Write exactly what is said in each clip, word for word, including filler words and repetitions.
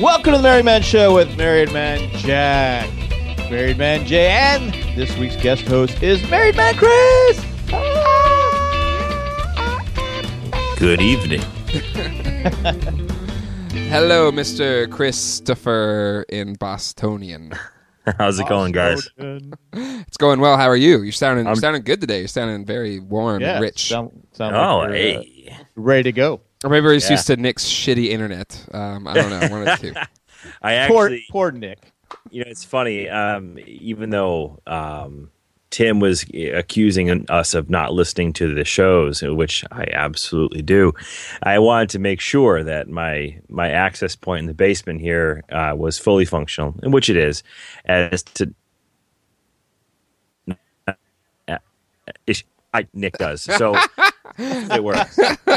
Welcome to the Married Man Show with Married Man Jack, Married Man Jay, and this week's guest host is Married Man Chris. Good evening. Hello, Mister Christopher in Bostonian. How's it going, guys? It's going well. How are you? You're sounding, you're I'm- sounding good today. You're sounding very warm Yeah, and rich. Sound, sound Oh, like you're, uh, hey. ready to go. Or maybe we're just Yeah. used to Nick's shitty internet. Um, I don't know. One of the two. I Poor, actually, poor Nick. you know, it's funny. Um, even though um, Tim was accusing us of not listening to the shows, which I absolutely do, I wanted to make sure that my my access point in the basement here uh, was fully functional, and which it is, as to. Ish- I, Nick does. So it works.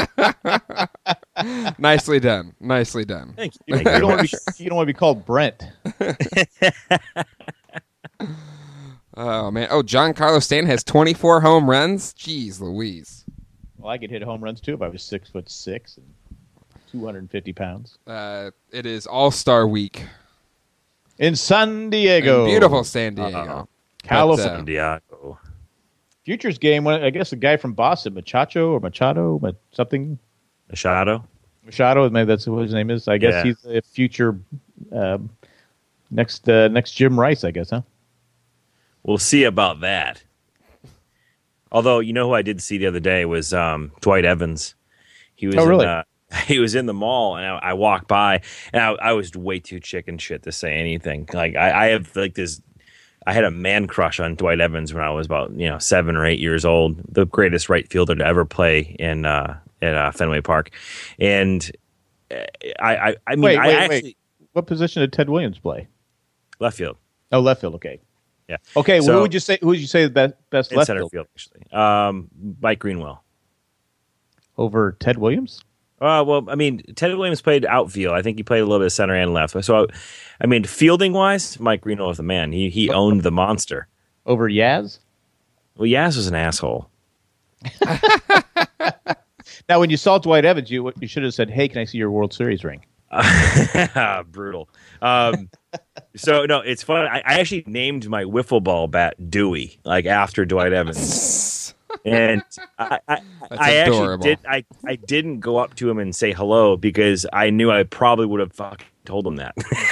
Nicely done. Nicely done. Thank you. You, Thank you you very don't want much. to be, you don't want to be called Brent. Oh man. Oh, Giancarlo Stanton has twenty-four home runs. Jeez, Louise. Well, I could hit home runs too if I was six foot six and two hundred fifty pounds. Uh, it is All Star Week. In San Diego, In beautiful San Diego. Uh-oh. California. But, uh, San Diego. Futures game. one- I guess a guy from Boston, Machacho or Machado, but something. Machado. Machado, maybe that's what his name is. I guess Yeah. he's a future um, next uh, next Jim Rice, I guess, huh? We'll see about that. Although, you know who I did see the other day was um, Dwight Evans. He was Oh, really? in, uh, he was in the mall, and I, I walked by, and I, I was way too chicken shit to say anything. Like I, I have like this. I had a man crush on Dwight Evans when I was about you know seven or eight years old. The greatest right fielder to ever play in uh, at uh, Fenway Park, and uh, I, I, I mean, Wait, I wait, actually wait. What position did Ted Williams play? left field. Oh, left field. Okay. Yeah. Okay. So- who would you say? Who would you say the best best In left center field field, actually. Um, Mike Greenwell. over Ted Williams? Uh, well, I mean, Ted Williams played outfield. I think he played a little bit of center and left. So, I mean, fielding wise, Mike Greenwell was the man. He he owned the monster. Over Yaz? Well, Yaz was an asshole. Now, when you saw Dwight Evans, you you should have said, "Hey, can I see your World Series ring?" Brutal. Um, so no, it's fun. I, I actually named my wiffle ball bat Dewey, like after Dwight Evans. And I, I, That's I actually adorable. did. I, I didn't go up to him and say hello because I knew I probably would have fucking told him that.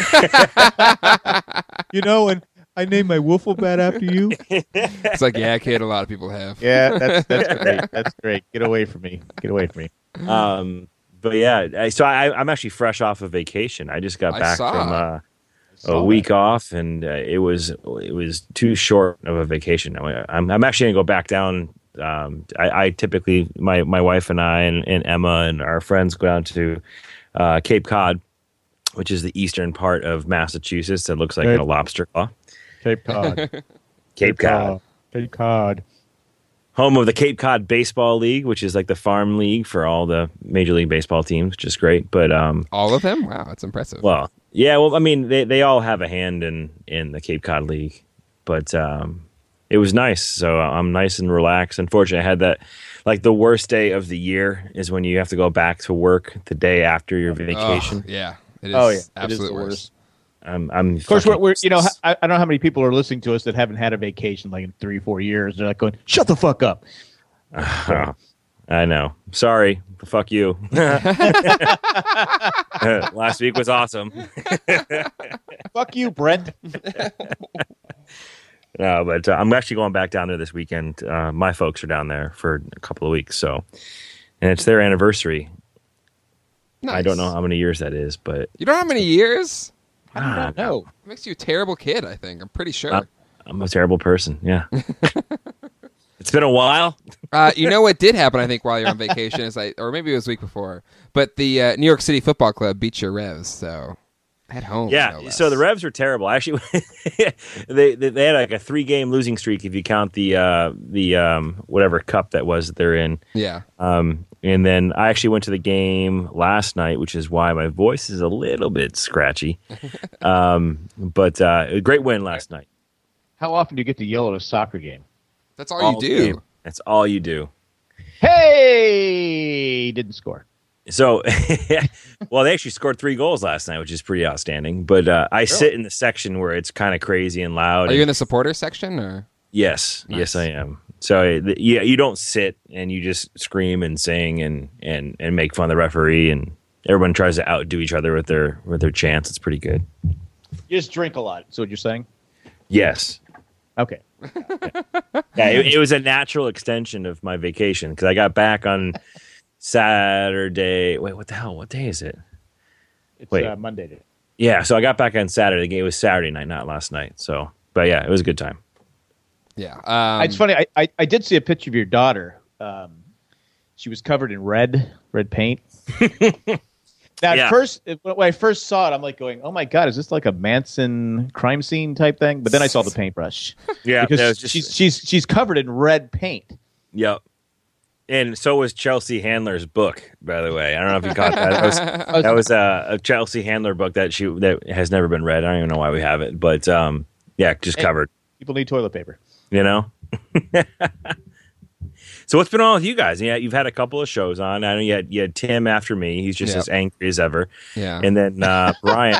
You know, and I named my wiffle bat after you. It's like, yeah, kid, a lot of people have. Yeah, that's that's great. That's great. Get away from me. Get away from me. Um, but yeah, I- so I, I'm actually fresh off of vacation. I just got I back saw. from uh, saw a week off, and uh, it was it was too short of a vacation. I- I'm I'm actually gonna go back down. Um, I, I typically my my wife and I and, and Emma and our friends go down to uh, Cape Cod, which is the eastern part of Massachusetts. That looks like Good. a lobster claw. Cape Cod. Cape Cod. Cape Cod. Home of the Cape Cod Baseball League, which is like the farm league for all the Major League Baseball teams, which is great. But um, All of them? Wow, that's impressive. well, yeah, well, I mean, they, they all have a hand in, in the Cape Cod League, but um, it was nice. So I'm nice and relaxed. Unfortunately, I had that, like the worst day of the year is when you have to go back to work the day after your vacation. Oh, yeah, it is Oh, yeah. It is absolute the worst. worst. I'm, I'm Of course, we're, fucking- we're you know I, I don't know how many people are listening to us that haven't had a vacation like in three four years. They're like going, "Shut the fuck up." I know. Sorry. Fuck you. Last week was awesome. Fuck you, Brent. No, but uh, I'm actually going back down there this weekend. Uh, my folks are down there for a couple of weeks, so and it's their anniversary. Nice. I don't know how many years that is, but You don't know how many years? I do not know. It makes you a terrible kid, I think. I'm pretty sure. Uh, I'm a terrible person. Yeah, it's been a while. Uh, you know what did happen, I think, while you're on vacation is I, or maybe it was the week before, but the uh, New York City Football Club beat your Revs, so at home. Yeah, no less. so the Revs were terrible. Actually, they, they they had like a three game losing streak if you count the uh, the um, whatever cup that was that they're in. Yeah. Um, and then I actually went to the game last night, which is why my voice is a little bit scratchy. um, but uh, a great win last night. How often do you get to yell at a soccer game? That's all, you do. game. That's all you do. Hey, didn't score. So, well, they actually scored three goals last night, which is pretty outstanding. But uh, I really? sit in the section where it's kind of crazy and loud. Are and, you in the supporter section, or? Yes, nice. Yes, I am. So, the, yeah, you don't sit and you just scream and sing and, and, and make fun of the referee, and everyone tries to outdo each other with their with their chants. It's pretty good. You just drink a lot. Is what you're saying? Yes. Okay. Yeah, it, it was a natural extension of my vacation because I got back on Saturday. Wait, what the hell? What day is it? It's Wait. Uh, Monday. Day. Yeah, so I got back on Saturday. It was Saturday night, not last night. So, but yeah, it was a good time. Yeah, um, it's funny. I, I I did see a picture of your daughter. Um, she was covered in red red paint. Now, at yeah. first, when I first saw it, I'm like going, "Oh my god, is this like a Manson crime scene type thing?" But then I saw the paintbrush. Yeah, because just, she's she's she's covered in red paint. Yep. And so was Chelsea Handler's book, by the way. I don't know if you caught that. That was, that was a, a Chelsea Handler book that she that has never been read. I don't even know why we have it, but um, yeah, just hey, covered. People need toilet paper, you know. So what's been on with you guys? Yeah, you've had a couple of shows on. I know you had you had Tim after me. He's just yep. as angry as ever. Yeah. And then uh, Brian,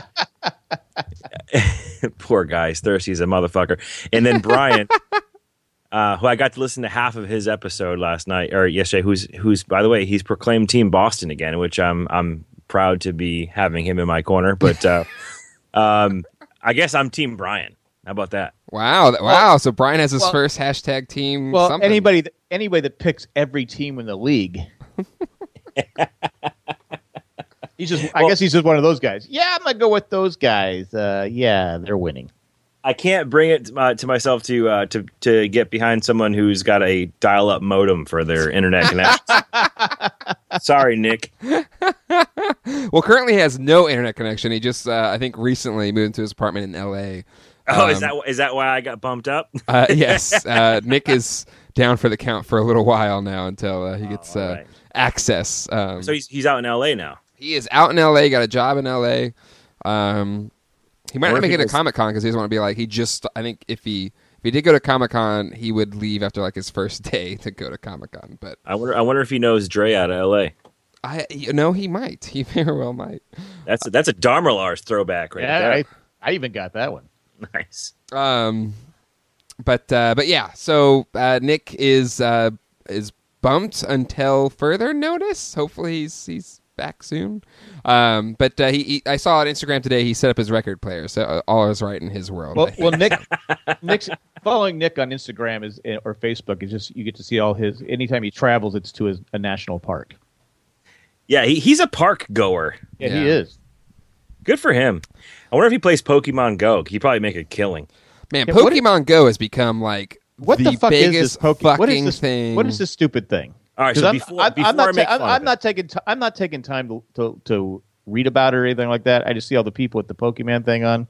poor guy, he's thirsty as a motherfucker. And then Brian. Uh, who I got to listen to half of his episode last night or yesterday. Who's who's by the way, he's proclaimed Team Boston again, which I'm I'm proud to be having him in my corner. But uh, um, I guess I'm Team Brian. How about that? Wow, wow! Well, so Brian has his well, first hashtag team. Well, something. anybody that, anybody that picks every team in the league. he's just. I well, guess he's just one of those guys. Yeah, I'm gonna go with those guys. Uh, yeah, they're winning. I can't bring it uh, to myself to uh, to to get behind someone who's got a dial-up modem for their internet connection. Sorry, Nick. Well, currently he has no internet connection. He just, uh, I think, recently moved into his apartment in L A. Oh, um, is that is that why I got bumped up? uh, yes, uh, Nick is down for the count for a little while now until uh, he gets oh, right. uh, access. Um, so he's he's out in L A now. He is out in L A. Got a job in L A. Um, He might not make it to Comic Con because he doesn't want to be like he just. I think if he if he did go to Comic Con, he would leave after like his first day to go to Comic Con. But I wonder. I wonder if he knows Dre out of L A. I you know he might. He very well might. That's a, that's a Dharma Lars throwback right yeah, there. I, I even got that one. Nice. Um, but uh, but yeah. So uh, Nick is uh, is bumped until further notice. Hopefully he's he's. back soon, um, but uh, he, he. I saw on Instagram today he set up his record player, so uh, all is right in his world. Well, well, Nick, Nick's following Nick on Instagram is or Facebook is just you get to see all his. Anytime he travels, it's to his, a national park. Yeah, he, he's a park goer. Yeah, yeah, he is. Good for him. I wonder if he plays Pokemon Go. He'd probably make a killing. Man, yeah, Pokemon is, Go has become like what the, the fuck biggest is this Poke- fucking what is this, thing. What is this stupid thing? All right, so I'm, before, I'm, before I'm not, I make ta- fun I'm, of I'm not taking t- I'm not taking time to, to to read about it or anything like that. I just see all the people with the Pokemon thing on.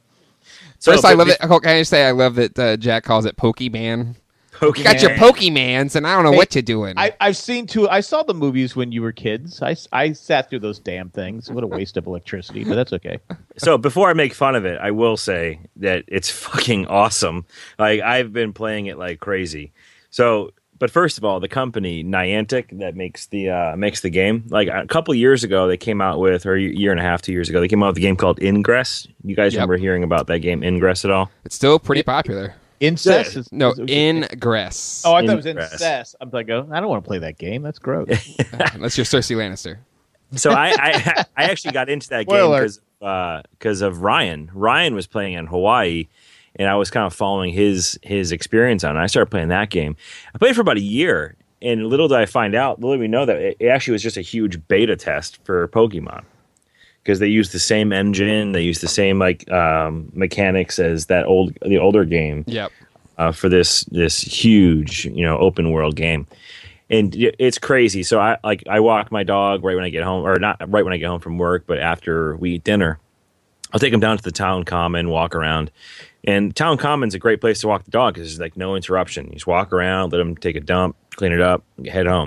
So First, I love it. Can I just say I love that uh, Jack calls it Pokemon. Pokemon. You got your Pokemans, and I don't know hey, what you're doing. I, I've seen two. I saw the movies when you were kids. I, I sat through those damn things. What a waste of electricity, but that's okay. So before I make fun of it, I will say that it's fucking awesome. Like I've been playing it like crazy. So. But first of all, the company Niantic that makes the uh, makes the game, like a couple years ago, they came out with, or a year and a half, two years ago, they came out with a game called Ingress. You guys yep. remember hearing about that game, Ingress, at all? It's still pretty it, popular. Incest? Is, no, is, is, Ingress. Oh, I thought it was Incest. I'm like, oh, I don't want to play that game. That's gross. Unless you're Cersei Lannister. So I, I, I actually got into that game because because uh, of Ryan. Ryan was playing in Hawaii. And I was kind of following his his experience on it. I started playing that game. I played for about a year, and little did I find out, little did we know that it, it actually was just a huge beta test for Pokemon. Because they used the same engine, they used the same like um, mechanics as that old the older game. Yep. Uh, for this this huge, you know, open world game. And it's crazy. So I like I walk my dog right when I get home, or not right when I get home from work, but after we eat dinner. I'll take him down to the town common, walk around. And town common's a great place to walk the dog because there's like no interruption. You just walk around, let him take a dump, clean it up, head home.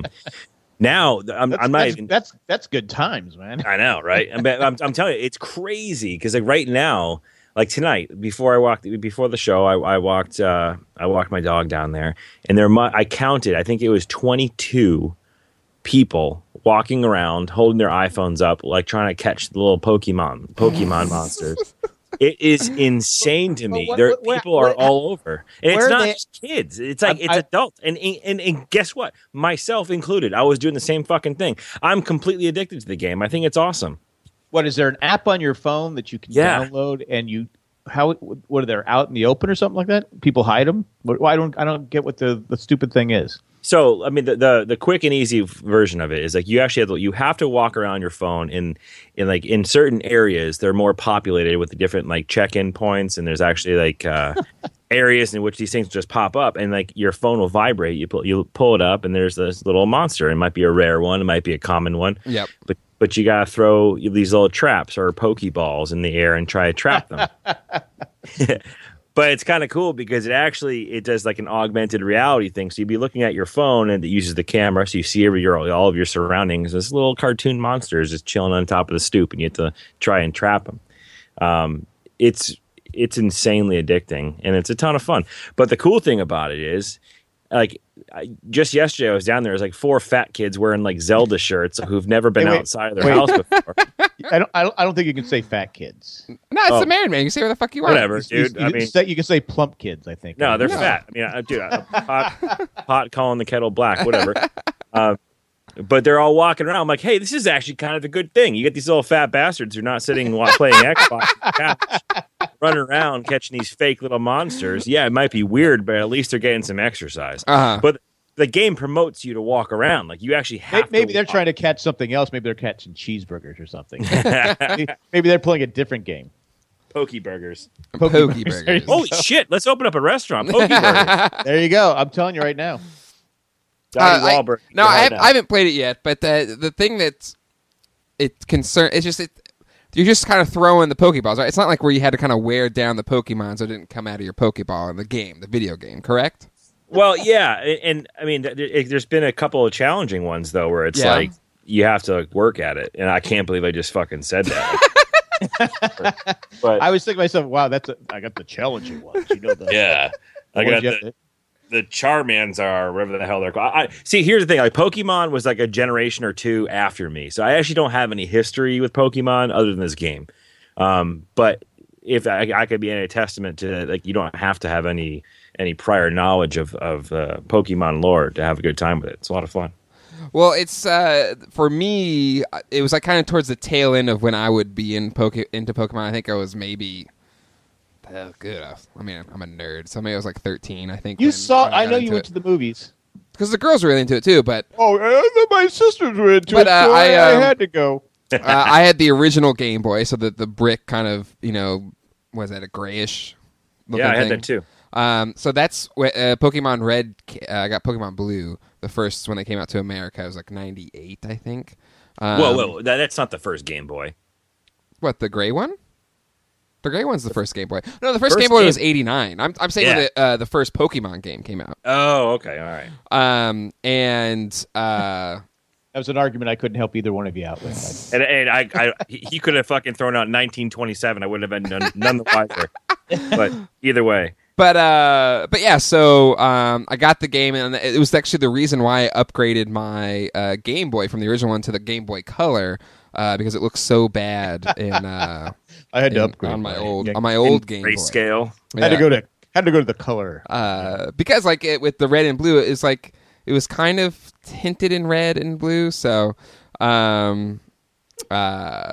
Now I'm, that's, I'm not that's, even. That's that's good times, man. I know, right? I'm, I'm, I'm telling you, it's crazy because like right now, like tonight, before I walked, before the show, I, I walked, uh, I walked my dog down there, and there, I counted. I think it was twenty-two people walking around holding their iPhones up, like trying to catch the little Pokemon Pokemon monsters. It is insane to me. What, there what, what, people are what, all over, and it's not they, just kids. It's like I, it's I, adults, and, and and guess what? Myself included. I was doing the same fucking thing. I'm completely addicted to the game. I think it's awesome. What is there an app on your phone that you can yeah. download and you? How what are they out in the open or something like that? People hide them. Well, I don't I don't get what the, the stupid thing is. So, I mean, the, the the quick and easy version of it is like you actually have to, you have to walk around your phone in in like in certain areas. They're more populated with the different like check-in points, and there's actually like uh, areas in which these things just pop up, and like your phone will vibrate. You pull you pull it up, and there's this little monster. It might be a rare one, it might be a common one. Yep. But but you gotta throw these little traps or pokeballs in the air and try to trap them. But it's kind of cool because it actually it does like an augmented reality thing. So you'd be looking at your phone and it uses the camera, so you see every your all of your surroundings. This little cartoon monster is just chilling on top of the stoop, and you have to try and trap him. Um, it's it's insanely addicting, and it's a ton of fun. But the cool thing about it is, like, I, just yesterday I was down there. There's like four fat kids wearing like Zelda shirts who've never been hey, wait, outside of their wait. house before. I don't, I don't. I don't think you can say fat kids. No, it's Oh. the Married Man. You can say whatever the fuck you want. Whatever, You, dude. you, I you mean, can say, you can say plump kids. I think. no, they're No. fat. I mean, I, dude, I- pot, pot calling the kettle black, whatever. Um, but they're all walking around. I'm like, hey, this is actually kind of a good thing. You get these little fat bastards who are not sitting and wa- playing Xbox on the couch, running around catching these fake little monsters. Yeah, it might be weird, but at least they're getting some exercise. Uh-huh. But the game promotes you to walk around. Like, you actually have Maybe, maybe to they're walk. trying to catch something else. Maybe they're catching cheeseburgers or something. maybe, maybe they're playing a different game. Pokey burgers. Pokey burgers. Holy shit, let's open up a restaurant. Pokey burgers. There you go. I'm telling you right now. Donnie Uh, I- Wahlberg. No, Go I, ahead have, now. I haven't played it yet, but the the thing that's it concern it's just it you're just kind of throwing the Pokeballs, right? It's not like where you had to kind of wear down the Pokemon so it didn't come out of your Pokeball in the game, the video game, correct? Well, yeah, and, and I mean, th- th- there's been a couple of challenging ones though, where it's Yeah. like you have to work at it, and I can't believe I just fucking said that. but I was thinking to myself, wow, that's a, I got the challenging ones. You know the yeah, I ones got you the, have to- the Charmanzar, whatever the hell they're called. I, see, here's the thing: like Pokemon was like a generation or two after me, so I actually don't have any history with Pokemon other than this game. Um, but if I, I could be any testament to, like, you don't have to have any any prior knowledge of of uh, Pokemon lore to have a good time with it. It's a lot of fun. Well, it's uh, for me. It was like kind of towards the tail end of when I would be in Poke into Pokemon. I think I was maybe. Uh, good. I mean, I'm a nerd, so maybe I was like thirteen. I think You when- saw. when I got know into you went it. to the movies. Because the girls were really into it too. But Oh, uh, my sisters were into But, it, uh, so I, I, um, I had to go. uh, I had the original Game Boy, so that the brick kind of, you know, was that a grayish? looking Yeah, I had thing? that too. Um, so that's wh- uh, Pokemon Red. ca- Uh, I got Pokemon Blue, the first when they came out to America. It was like ninety-eight, I think. Um, Whoa, whoa, that, that's not the first Game Boy. What, the gray one? The gray one's the first Game Boy. No, the first, First Game Boy game- was eighty-nine. I'm I'm saying Yeah. when the uh, the first Pokemon game came out. Oh, okay, all right. Um, and uh, That was an argument I couldn't help either one of you out with. And, and I, I, he he could have fucking thrown out nineteen twenty-seven. I wouldn't have been none, none the wiser. But either way, But uh, but yeah, so um, I got the game, and it was actually the reason why I upgraded my uh, Game Boy from the original one to the Game Boy Color, uh, because it looks so bad in uh, I had to in- upgrade on my mine. old Yeah. on my old Game Boy. grayscale. Had to Yeah. go to had to go to the color. uh, because like it, with the red and blue, it's like it was kind of tinted in red and blue, so. Um, uh,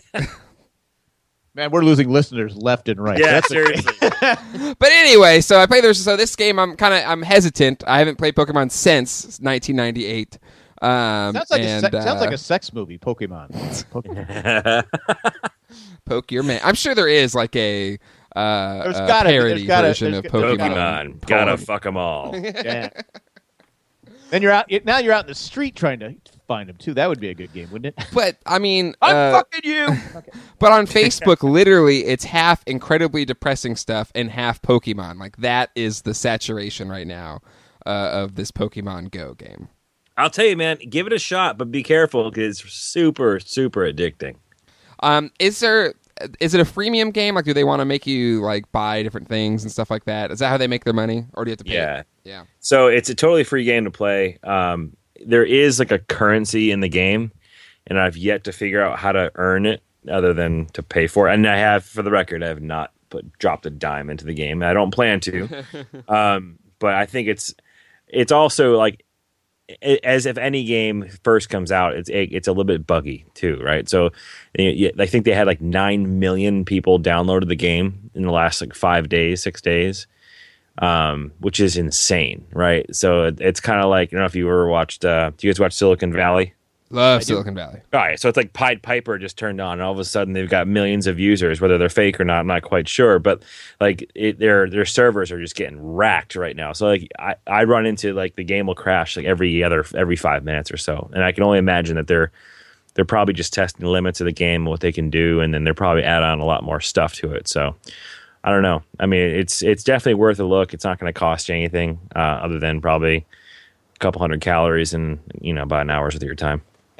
Man, we're losing listeners left and right. Yeah, That's seriously. But anyway, so I play this. So this game, I'm kind of I'm hesitant. I haven't played Pokemon since nineteen ninety-eight. Um, sounds like and, a se- sounds uh, like a sex movie. Pokemon. Pokemon. Poke Your Man. I'm sure there is like a, uh, There's a gotta be- parody there's gotta- version there's of got- Pokemon. Pokemon, gotta Poem. fuck them all. Yeah. Then you're out. Now you're out in the street trying to find them too. That would be a good game, wouldn't it? But I mean, I'm uh, fucking you. but on Facebook, literally, it's half incredibly depressing stuff and half Pokemon. Like that is the saturation right now uh, of this Pokemon Go game. I'll tell you, man, give it a shot, but be careful because it's super, super addicting. Um, is there? Is it a freemium game? Like, do they want to make you like buy different things and stuff like that? Is that how they make their money, or do you have to pay? Yeah. Yeah. So it's a totally free game to play. Um, there is like a currency in the game, and I've yet to figure out how to earn it other than to pay for it. And I have, for the record, I have not put dropped a dime into the game. I don't plan to, um, but I think it's it's also like as if any game first comes out, it's a, it's a little bit buggy too, right? So I think they had like nine million people downloaded the game in the last like five days, six days, um, which is insane, right? So it, it's kind of like, I don't know if you ever watched, uh, do you guys watch Silicon Valley? Love Silicon Valley. All right, so it's like Pied Piper just turned on, and all of a sudden they've got millions of users. Whether they're fake or not, I'm not quite sure, but like it, their their servers are just getting racked right now. So like I, I run into like the game will crash like every other every five minutes or so, and I can only imagine that they're they're probably just testing the limits of the game and what they can do, and then they're probably add on a lot more stuff to it. So I don't know. I mean, it's it's definitely worth a look. It's not going to cost you anything uh, other than probably a couple hundred calories and you know about an hour's worth of your time.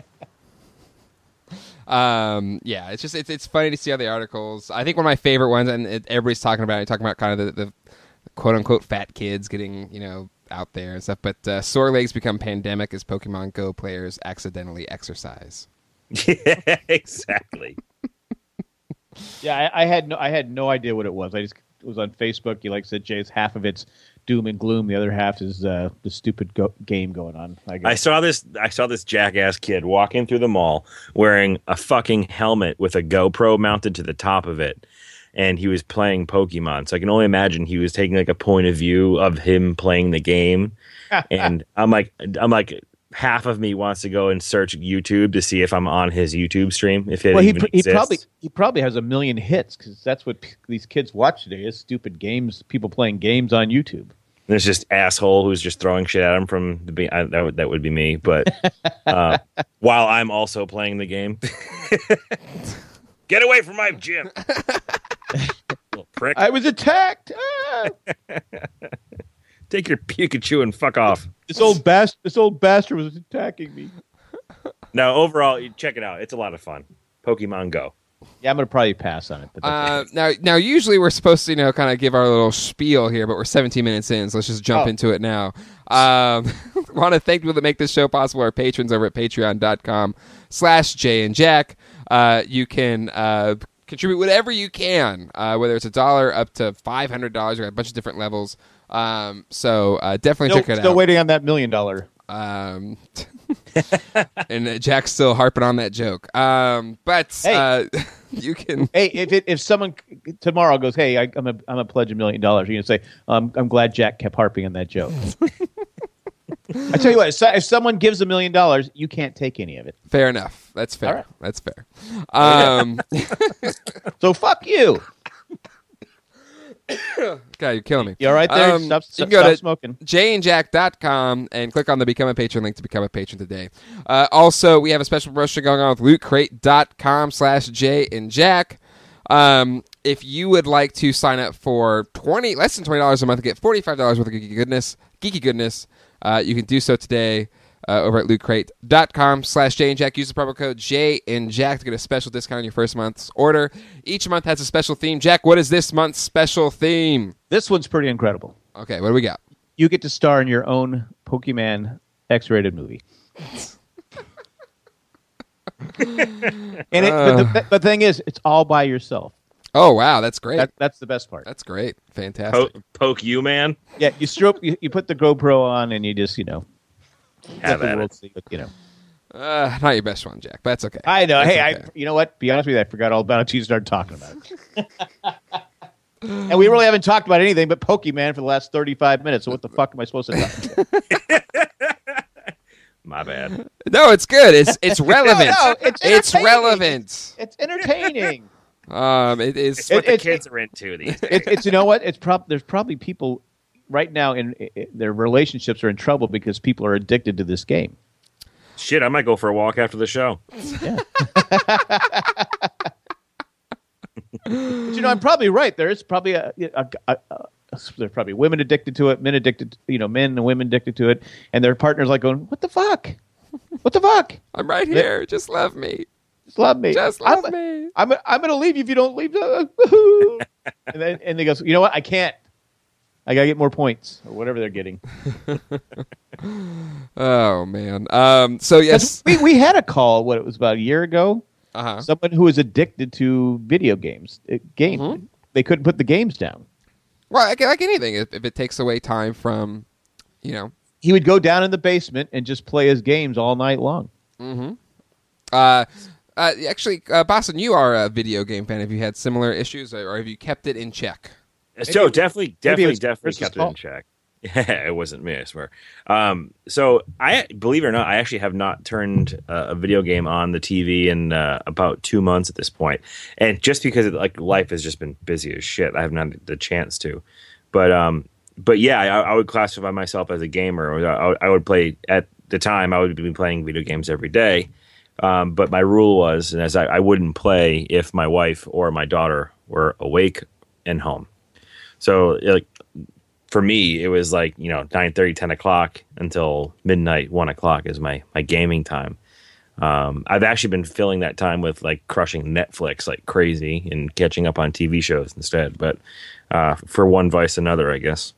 Um, yeah, it's just it's it's funny to see all the articles. I think one of my favorite ones, and it, everybody's talking about it, talking about kind of the, the quote unquote fat kids getting you know out there and stuff. But uh, sore legs become pandemic as Pokemon Go players accidentally exercise. Yeah, exactly. Yeah, I, I had no I had no idea what it was. I just it was on Facebook. You like said, Jay's half of it's doom and gloom. The other half is uh, the stupid go- game going on. I, I saw this. I saw this jackass kid walking through the mall wearing a fucking helmet with a GoPro mounted to the top of it, and he was playing Pokemon. So I can only imagine he was taking like a point of view of him playing the game. And I'm like, I'm like, half of me wants to go and search YouTube to see if I'm on his YouTube stream. If it well, he, even pr- he exists. probably he probably has a million hits because that's what p- these kids watch today is stupid games. People playing games on YouTube. There's just asshole who's just throwing shit at him from the be- I, that would that would be me, but uh, while I'm also playing the game. Get away from my gym, little prick! I was attacked. Ah! Take your Pikachu and fuck off. This old bast- this old bastard was attacking me. No, overall, you check it out. It's a lot of fun. Pokemon Go. Yeah, I'm gonna probably pass on it. But Uh, now, now, usually we're supposed to, you know, kind of give our little spiel here, but we're seventeen minutes in, so let's just jump Oh. into it now. Um, want to thank people that make this show possible. Our patrons over at patreon.com slash Jay and Jack. Uh, you can uh, contribute whatever you can, uh, whether it's a dollar up to five hundred dollars. We've got a bunch of different levels. Um, so uh, definitely still, check it still out. waiting on that million dollar. Um, and uh, Jack's still harping on that joke. Um, but Hey. uh, you can. Hey, if it, if someone tomorrow goes, hey, I, I'm a I'm a pledge a million dollars, you're gonna say, um, I'm glad Jack kept harping on that joke. I tell you what, if, so- if someone gives a million dollars, you can't take any of it. Fair enough. That's fair. All right. That's fair. Um, So fuck you. God, you're killing me. You all right there? Um, stop you stop, can go stop to smoking. jay and jack dot com and click on the Become a Patron link to become a patron today. Uh, also, we have a special promotion going on with loot crate dot com slash Jay and Jack. Um, if you would like to sign up for twenty less than twenty dollars a month and get forty-five dollars worth of geeky goodness, geeky goodness, uh, you can do so today. Uh, over at loot crate dot com slash Jay and Jack. Use the promo code Jay and Jack to get a special discount on your first month's order. Each month has a special theme. Jack, what is this month's special theme? This one's pretty incredible. Okay, what do we got? You get to star in your own Pokemon X-rated movie. and it, but the, the thing is, it's all by yourself. Oh, wow, that's great. That, that's the best part. That's great. Fantastic. Po- poke you, man. Yeah, you stroke, you, you put the GoPro on, and you just, you know, Have let the at world it. see what, you know. Uh, not your best one, Jack, but that's okay. I know. That's Hey, okay. I. You know what? Be honest with you, I forgot all about it until you started talking about it. And we really haven't talked about anything but Pokemon for the last thirty-five minutes. So what the fuck am I supposed to talk about? My bad. No, it's good. It's it's relevant. no, it's it's entertaining. relevant. It's entertaining. Um, it is. It's what It- the it's- kids are into these days. It, it's you know what? It's prob- There's probably people right now in, in their relationships are in trouble because people are addicted to this game. Shit, I might go for a walk after the show. But you know, I'm probably right. There's probably a, a, a, a there's probably women addicted to it, men addicted, you know, men and women addicted to it, and their partners like going, "What the fuck? What the fuck? I'm right here. Just love me. Just love me. Just love I'm, me. I'm I'm going to leave you if you don't leave." and then and they goes, "You know what? I can't. I gotta get more points or whatever they're getting. Oh man. Um. So yes, we we had a call. What it was about a year ago. uh huh. Someone who was addicted to video games. It, game. Mhm. They couldn't put the games down. Well, like, like anything, if, if it takes away time from, you know. He would go down in the basement and just play his games all night long. Mm-hmm. Uh, uh, actually, uh, Boston, you are a video game fan. Have you had similar issues, or, or have you kept it in check? So definitely, definitely, was definitely Chris's kept it fault. in check. Yeah, it wasn't me, I swear. Um, so I believe it or not, I actually have not turned uh, a video game on the T V in uh, about two months at this point, and just because like life has just been busy as shit, I haven't had the chance to. But um, but yeah, I, I would classify myself as a gamer. I, I would play at the time. I would be playing video games every day. Um, but my rule was, and as I, I wouldn't play if my wife or my daughter were awake and home. So like. For me, it was like, you know, nine thirty, ten o'clock until midnight, one o'clock is my, my gaming time. Um, I've actually been filling that time with like crushing Netflix like crazy and catching up on T V shows instead. But uh, for one vice another, I guess.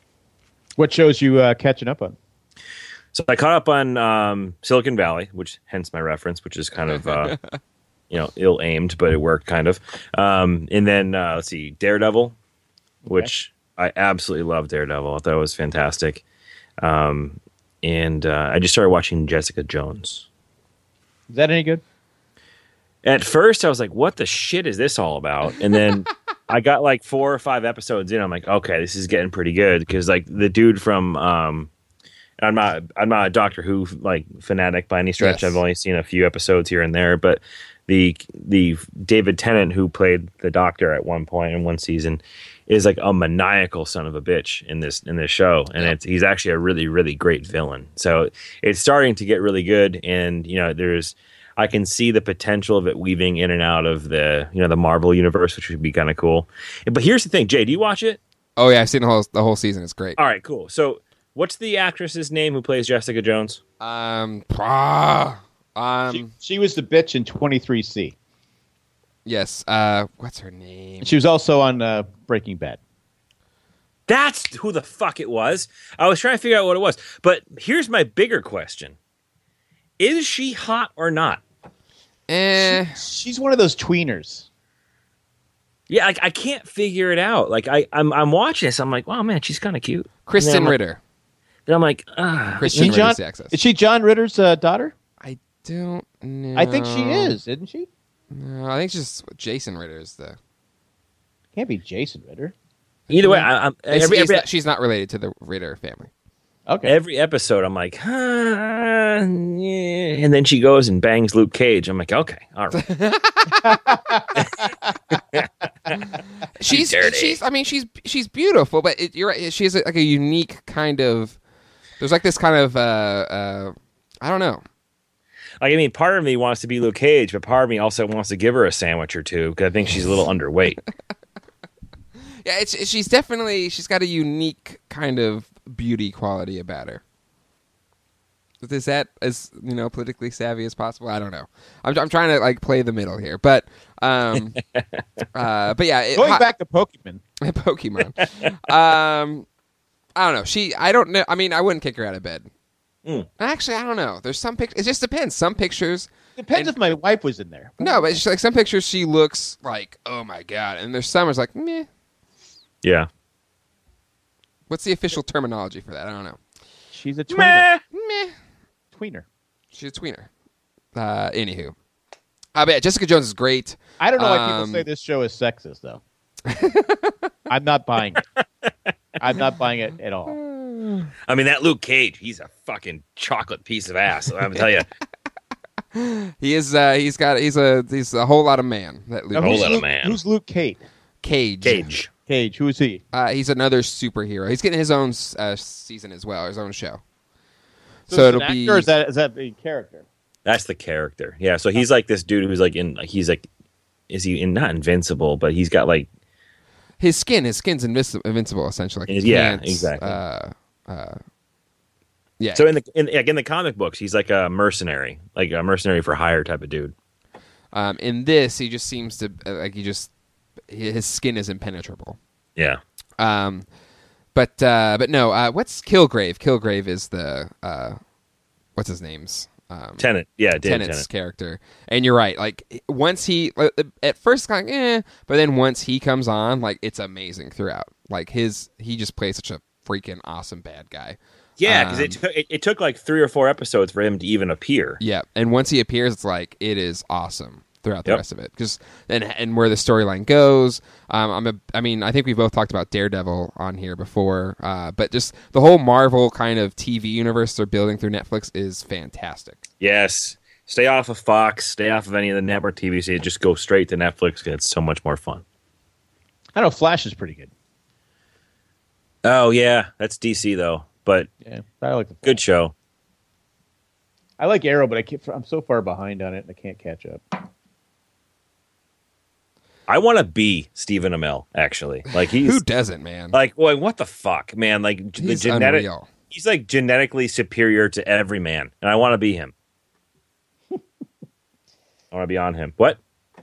What shows you uh, catching up on? So I caught up on um, Silicon Valley, which hence my reference, which is kind of, uh, you know, ill-aimed, but it worked kind of. Um, and then, uh, let's see, Daredevil, which... I absolutely love Daredevil. I thought it was fantastic. Um, and uh, I just started watching Jessica Jones. Is that any good? At first, I was like, what the shit is this all about? And then I got like four or five episodes in. I'm like, okay, this is getting pretty good. Because like the dude from... Um, I'm not I'm not a Doctor Who like fanatic by any stretch. Yes. I've only seen a few episodes here and there. But the the David Tennant, who played the Doctor at one point in one season... is like a maniacal son of a bitch in this in this show, and Yeah. it's, he's actually a really really great villain. So it's starting to get really good, and you know there's I can see the potential of it weaving in and out of the you know the Marvel universe, which would be kind of cool. But here's the thing, Jay, do you watch it? Oh yeah, I've seen the whole the whole season. It's great. All right, cool. So what's the actress's name who plays Jessica Jones? Um, ah, um, She, she was the bitch in twenty-three C. yes. Uh, what's her name? She was also on uh, Breaking Bad. That's who the fuck it was. I was trying to figure out what it was. But here's my bigger question. Is she hot or not? Eh, She's one of those tweeners. Yeah, like I can't figure it out. Like I, I'm, I'm watching this. I'm like, wow, man, she's kind of cute. Kristen And then I'm Ritter. Like, then I'm like, ah, Is Kristen she Ritter's John? the access. Is she John Ritter's uh, daughter? I don't know. I think she is, isn't she? No, I think just Jason Ritter is the. Can't be Jason Ritter. either way, I, I'm It's- every he's every, not- she's not related to the Ritter family. Okay. every episode. I'm like, huh, yeah. And then she goes and bangs Luke Cage. I'm like, okay, all right. She's dirty. she's I mean she's she's beautiful, but it, you're right. She has a, like a unique kind of. There's like this kind of uh, uh, I don't know. Like, I mean, part of me wants to be Luke Cage, but part of me also wants to give her a sandwich or two because I think she's a little underweight. Yeah, it's she's definitely she's got a unique kind of beauty quality about her. Is that as you know politically savvy as possible? I don't know. I'm I'm trying to like play the middle here, but um, uh, but yeah, it, Going hot- back to Pokemon. Pokemon. um, I don't know. She, I don't know. I mean, I wouldn't kick her out of bed. Mm. Actually, I don't know. There's some pic. It just depends. Some pictures. Depends And- if my wife was in there. No, but it's just like some pictures. She looks like, oh my god, and there's some. It's like, meh. Yeah. What's the official terminology for that? I don't know. She's a tweener. Meh. Meh. Tweener. She's a tweener. Uh, anywho, uh, but yeah, Jessica Jones is great. I don't know why people Um, say this show is sexist, though. I'm not buying it. I'm not buying it at all. I mean, that Luke Cage, he's a fucking chocolate piece of ass. I'm tell you. He is. Uh, he's got. He's a. He's a whole lot of man. That Luke Now, whole who's lot of Luke, man. Who's Luke Cage? Cage. Cage. Cage. Who is he? Uh, he's another superhero. He's getting his own uh, season as well, his own show. So, So, is it it'll an be. actor or is that is that a character? That's the character. Yeah. So he's like this dude who's like in. He's like, is he in, not invincible, but he's got like. His skin. His skin's invis- invincible, essentially. Like he Yeah, can't, exactly. Uh, uh, yeah. So in the in, like in the comic books, he's like a mercenary, like a mercenary for hire type of dude. um, in this, he just seems to uh, like he just his skin is impenetrable. Yeah. Um, but uh, but no, uh, what's Kilgrave? Kilgrave is the uh, what's his name's um, Tennant, yeah, David Tennant's Tennant. character. And you're right. Like once he, at first, kind of, eh, but then once he comes on, like it's amazing throughout. Like his, he just plays such a freaking awesome bad guy. Yeah, because Um, it, took it, it took like three or four episodes for him to even appear. Yeah, and once he appears, it's like it is awesome throughout the Yep. rest of it. Because and and where the storyline goes, um, I'm a, I mean, I think we both talked about Daredevil on here before, uh, but just the whole Marvel kind of T V universe they're building through Netflix is fantastic. Yes. Stay off of Fox. Stay off of any of the network T V. Just go straight to Netflix because it's so much more fun. I don't know. Flash is pretty good. Oh, yeah. That's D C, though. But Yeah, I like the good show. I like Arrow, but I can't, I'm so far behind on it, and I can't catch up. I want to be Stephen Amell, actually. Like he's Who doesn't, man? like, well, what the fuck, man? Like the He's genetic. unreal. He's like genetically superior to every man, and I want to be him. I want to be on him. What?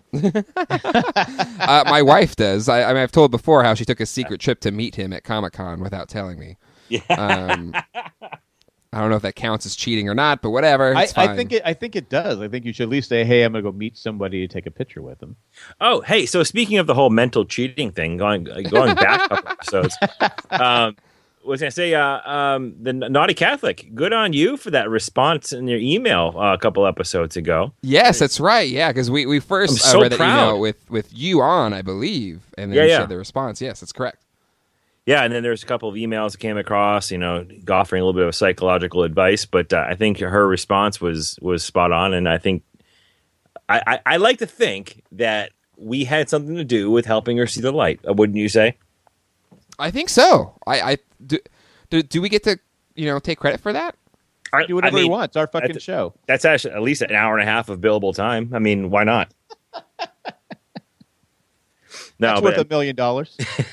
uh, my wife does. I, I mean, I've told before how she took a secret trip to meet him at Comic Con without telling me. Yeah. Um, I don't know if that counts as cheating or not, but whatever. I, It's fine. I think it. I think it does. I think you should at least say, "Hey, I'm going to go meet somebody to take a picture with them." Oh, hey. So speaking of the whole mental cheating thing, going going back a couple episodes, um, was I say, uh, um, the Naughty Catholic? Good on you for that response in your email uh, a couple episodes ago. Yes, that's right. Yeah, because we, we first I'm uh, so read that proud. email with, with you on, I believe, and then Yeah, you yeah. said the response. Yes, that's correct. Yeah, and then there's a couple of emails that came across, you know, offering a little bit of psychological advice. But uh, I think her response was was spot on, and I think I, I, I like to think that we had something to do with helping her see the light. uh, Wouldn't you say? I think so. I, I do, do. Do we get to you know take credit for that? I, Do whatever I mean, he wants. It's our fucking that's- show. That's actually at least an hour and a half of billable time. I mean, why not? No, That's worth a but million dollars.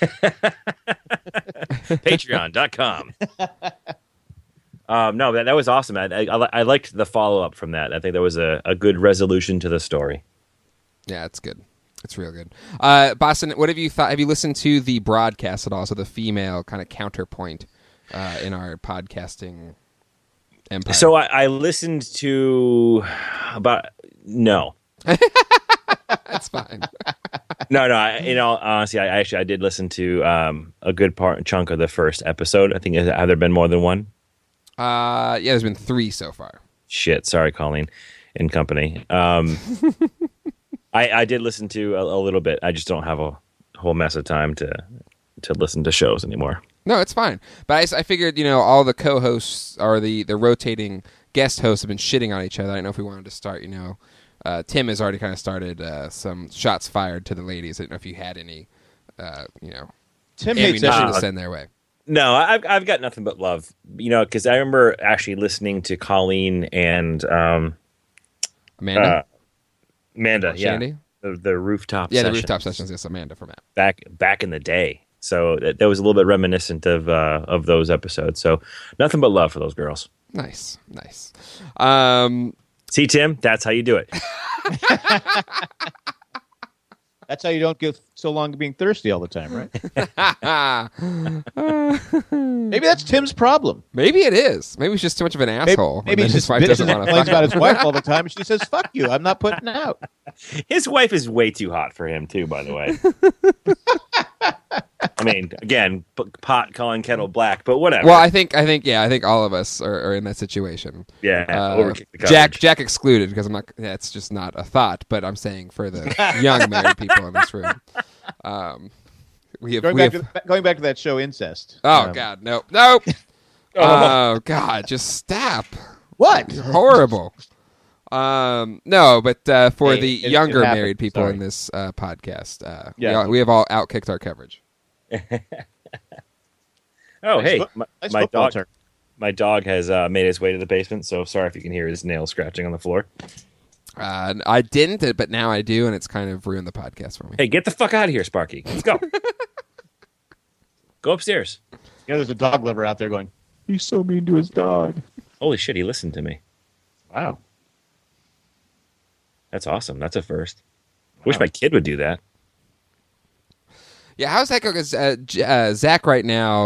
patreon dot com. Um, no, that, that was awesome. I, I, I liked the follow up from that. I think there was a, a good resolution to the story. Yeah, it's good. It's real good. Uh, Boston, what have you thought? Have you listened to the broadcast at all? So the female kind of counterpoint uh, in our podcasting empire. So I, I listened to about no, that's fine. no, no. I, you know, honestly, I actually I did listen to um, a good part chunk of the first episode. I think have there been more than one? Uh, yeah, there's been three so far. Shit, sorry, Colleen and company. Um, I, I did listen to a, a little bit. I just don't have a whole mess of time to to listen to shows anymore. No, it's fine. But I, s- I figured, you know, all the co-hosts or the, the rotating guest hosts have been shitting on each other. I don't know if we wanted to start, you know, uh, Tim has already kind of started uh, some shots fired to the ladies. I don't know if you had any, uh, you know, Tim hates ammunition everything. to send their way. No, I've I've got nothing but love. You know, because I remember actually listening to Colleen and um, Amanda? uh, Amanda, yeah, Shandy? the, the rooftop, Yeah, the sessions rooftop sessions. Yes, Amanda from Matt. back back in the day. So that, that was a little bit reminiscent of uh, of those episodes. So nothing but love for those girls. Nice, nice. Um, See, Tim, that's how you do it. That's how you don't get so long being thirsty all the time, right? Maybe that's Tim's problem. maybe it is. Maybe he's just too much of an Maybe, asshole. maybe and he's then his just wife bitching doesn't and want to complains fuck about him. his wife all the time, and she says, "Fuck you, I'm not putting out." His wife is way too hot for him too, by the way. I mean, again, p- pot calling kettle black, but whatever. Well, I think, I think, yeah, I think all of us are, are in that situation. yeah, Uh, overkick the Jack, coverage. Jack excluded because I'm not. That's just not a thought. But I'm saying for the young married people in this room, um, we have. Going we back, have to, going back to that show, Incest. oh Um, God, nope, nope. Oh God, just stop. What? You're horrible. Um, no, but uh, for Hey, the it- it younger happened. married people Sorry. in this uh, podcast, uh, Yeah. we, all, we have all outkicked our coverage. Oh, Nice hey, fo- my, nice my football dog. term. My dog has uh, made his way to the basement, so sorry if you can hear his nails scratching on the floor. Uh, I didn't, but now I do, and it's kind of ruined the podcast for me. Hey, get the fuck out of here, Sparky. Let's go. Go upstairs. You know, there's a dog lover out there going, "He's so mean to his dog." Holy shit, he listened to me. Wow. That's awesome. That's a first. Wish my kid would do that. Yeah, how's that going? Because uh, J- uh, Zach right now,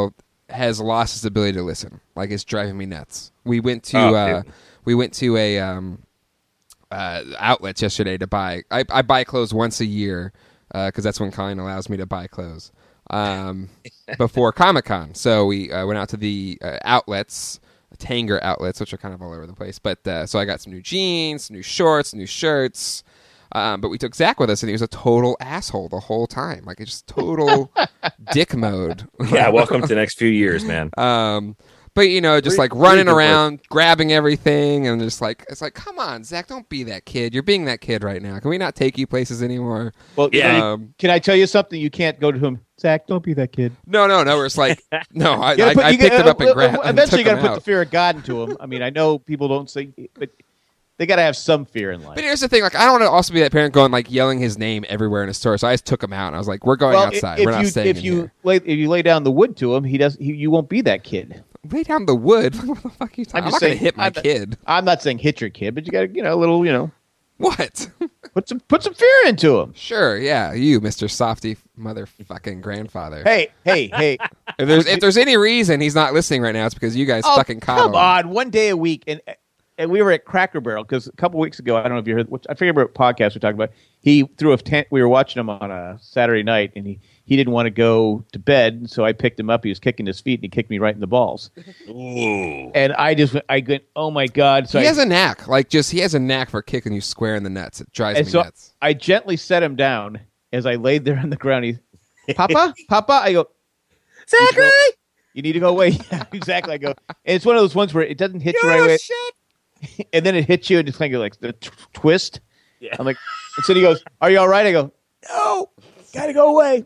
has lost his ability to listen. Like, it's driving me nuts. We went to Oh, uh, dude. we went to a um, uh, outlets yesterday to buy. I, I buy clothes once a year because that's when Colleen allows me to buy clothes um, before Comic-Con. So we uh, went out to the uh, outlets, Tanger outlets, which are kind of all over the place. But uh, so I got some new jeans, new shorts, new shirts. Um, but we took Zach with us, and he was a total asshole the whole time. Like, it's just total dick mode. Yeah, welcome to the next few years, man. Um, but you know, just Pretty- like running pretty good around, grabbing everything, and just like it's like, come on, Zach, don't be that kid. You're being that kid right now. Can we not take you places anymore? Well, Yeah. can, I, Um, can I tell you something? You can't go to him, Zach. Don't be that kid. No, no, no. It's like, no, I, You gotta I, put- I you picked gotta- him up and uh, grabbed. uh, and Eventually, you took got to him put out. the fear of God into him. I mean, I know people don't say, but they got to have some fear in life. But here's the thing: like, I don't want to also be that parent going like yelling his name everywhere in a store. So I just took him out, and I was like, "We're going well, outside. if We're not you staying if in you here." lay if you lay down the wood to him, he does. He, you won't be that kid. Lay down the wood. What the fuck are you talking? I'm I'm, just not going saying- to hit my I'm- kid. I'm not saying hit your kid, but you got to, you know, a little, you know, What? put some put some fear into him. Sure, yeah, you, Mister Softy motherfucking grandfather. Hey, hey, hey! If there's if there's any reason he's not listening right now, it's because you guys oh, fucking coddle come him. on! One day a week, and and we were at Cracker Barrel because a couple weeks ago, I don't know if you heard, which, I forget what podcast we talked about. He threw a tent. We were watching him on a Saturday night, and he, he didn't want to go to bed, so I picked him up. He was kicking his feet, and he kicked me right in the balls. Ooh. And I just went, I went, oh my god! So he I, has a knack, like just he has a knack for kicking you square in the nuts. It drives and me so nuts. I gently set him down as I laid there on the ground. He, Papa, Papa, I go, Zachary! you need to go away. Yeah, exactly. I go, and it's one of those ones where it doesn't hit you right away, and then it hits you and just kind of like the t- twist. Yeah. I'm like, and so he goes, "Are you all right?" I go, "No, gotta go away."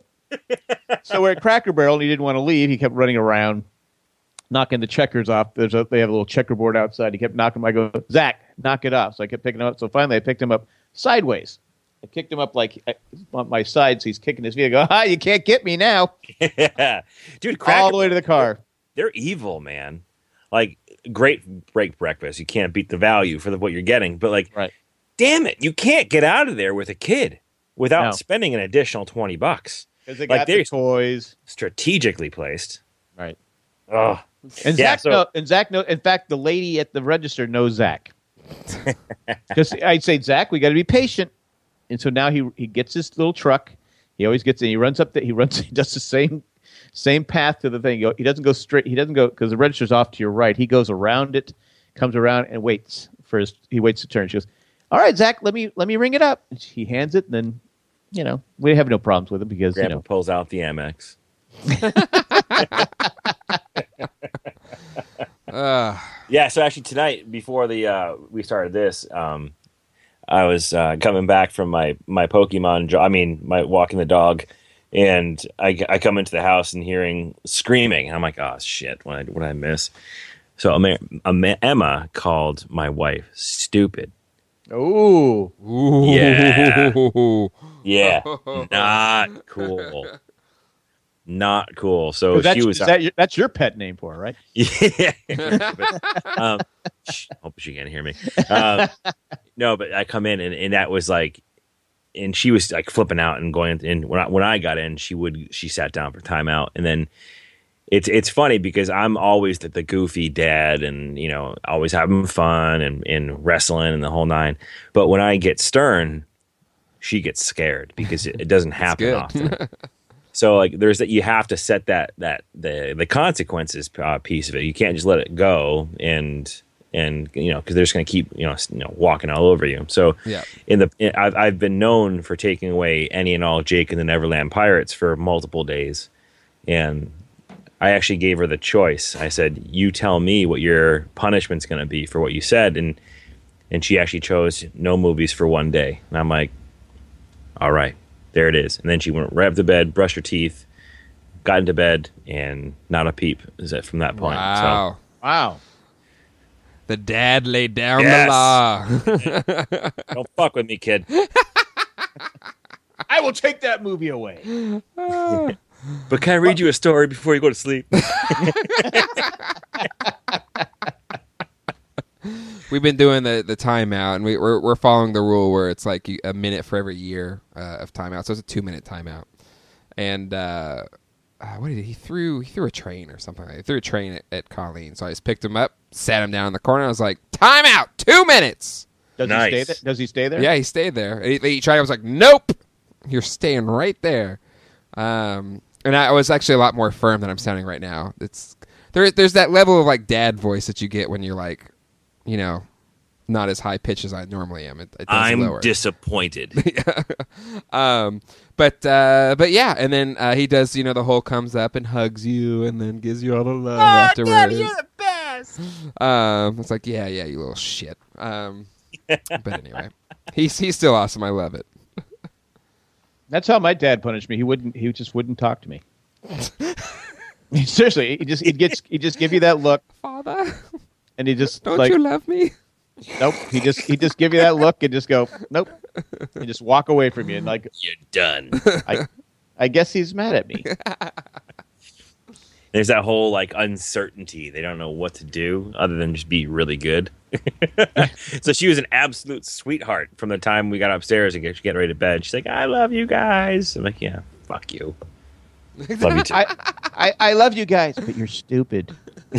So we're at Cracker Barrel, and he didn't want to leave. He kept running around, knocking the checkers off. There's a, they have a little checkerboard outside. He kept knocking them. I go, "Zach, knock it off." So I kept picking him up. So finally, I picked him up sideways. I kicked him up like uh, on my side, so he's kicking his feet. I go, "Ah, you can't get me now!" Yeah. Dude, All Cracker the way to the car. they're evil, man. Like, great break breakfast. You can't beat the value for the, what you're getting. But, like, Right. damn it, you can't get out of there with a kid without No. spending an additional twenty bucks. Because they Like, got the they- toys. Strategically placed. Right. Oh, And Yeah, Zach, so- know, and Zach, know, in fact, the lady at the register knows Zach. Because I'd say, Zach, we got to be patient. And so now he he gets his little truck. He always gets in. He runs up. The, he runs. He does the same same path to the thing. He, go, he doesn't go straight. He doesn't go because the register's off to your right. He goes around it, comes around, and waits for his. He waits to turn. She goes, "All right, Zach, let me let me ring it up." And he hands it, and then you know we have no problems with him because Grandpa you know. pulls out the Amex. Uh, Yeah, so actually tonight, before the uh, we started this, um, I was uh, coming back from my my Pokemon. Jo- I mean, my walking the dog, and I, I come into the house and hearing screaming. And I'm like, oh shit, what did I miss? So Ama- Ama- Emma called my wife stupid. Oh, ooh. Yeah. Yeah, not cool. Not cool. So that's, she was. is that your, that's your pet name for her, right? Yeah. But, um, shh, hope she can't hear me. Um, no, but I come in and, and that was like, and she was like flipping out and going. And when I, when I got in, she would she sat down for timeout, and then it's it's funny because I'm always the, the goofy dad, and you know always having fun and, and wrestling and the whole nine. But when I get stern, she gets scared because it, it doesn't happen good. often. So like there's that you have to set that that the the consequences uh, piece of it. You can't just let it go and and you know because they're just going to keep you know, you know walking all over you. So Yeah. in the in, I've I've been known for taking away any and all Jake and the Neverland Pirates for multiple days, and I actually gave her the choice. I said, "You tell me what your punishment's going to be for what you said," and and she actually chose no movies for one day. And I'm like, all right. There it is. And then she went right up to bed, brushed her teeth, got into bed, and not a peep is it from that point. Wow. Wow. The dad laid down Yes. the law. So don't fuck with me, kid. I will take that movie away. But can I read you a story before you go to sleep? We've been doing the, the timeout, and we, we're we're following the rule where it's like a minute for every year uh, of timeout. So it's a two minute timeout, and uh, uh, what did he, he threw? He threw a train or something. Like that. He threw a train at, at Colleen. So I just picked him up, sat him down in the corner. I was like, "Time out, two minutes." Does Nice. he stay there? Does he stay there? Yeah, he stayed there. He, he tried. I was like, "Nope, you're staying right there." Um, and I was actually a lot more firm than I'm sounding right now. It's there. There's that level of like dad voice that you get when you're like, you know, not as high pitched as I normally am. It, it does I'm lower. disappointed. um, but uh, but yeah, and then uh, he does, you know, the whole comes up and hugs you, and then gives you all the love afterwards. Daddy, you're the best. Um, it's like, yeah, yeah, you little shit. Um, but anyway, he's he's still awesome. I love it. That's how my dad punished me. He wouldn't. He just wouldn't talk to me. Seriously, he just he gets he just give you that look, Father, and he just don't like you love me? nope. He just he just give you that look and just go nope, and just walk away from you and like You're done. I I guess he's mad at me. There's that whole like uncertainty. They don't know what to do other than just be really good. So she was an absolute sweetheart from the time we got upstairs and get get ready to bed. She's like, "I love you guys." I'm like, "Yeah, fuck you. Love you too." I, I I love you guys, but you're stupid.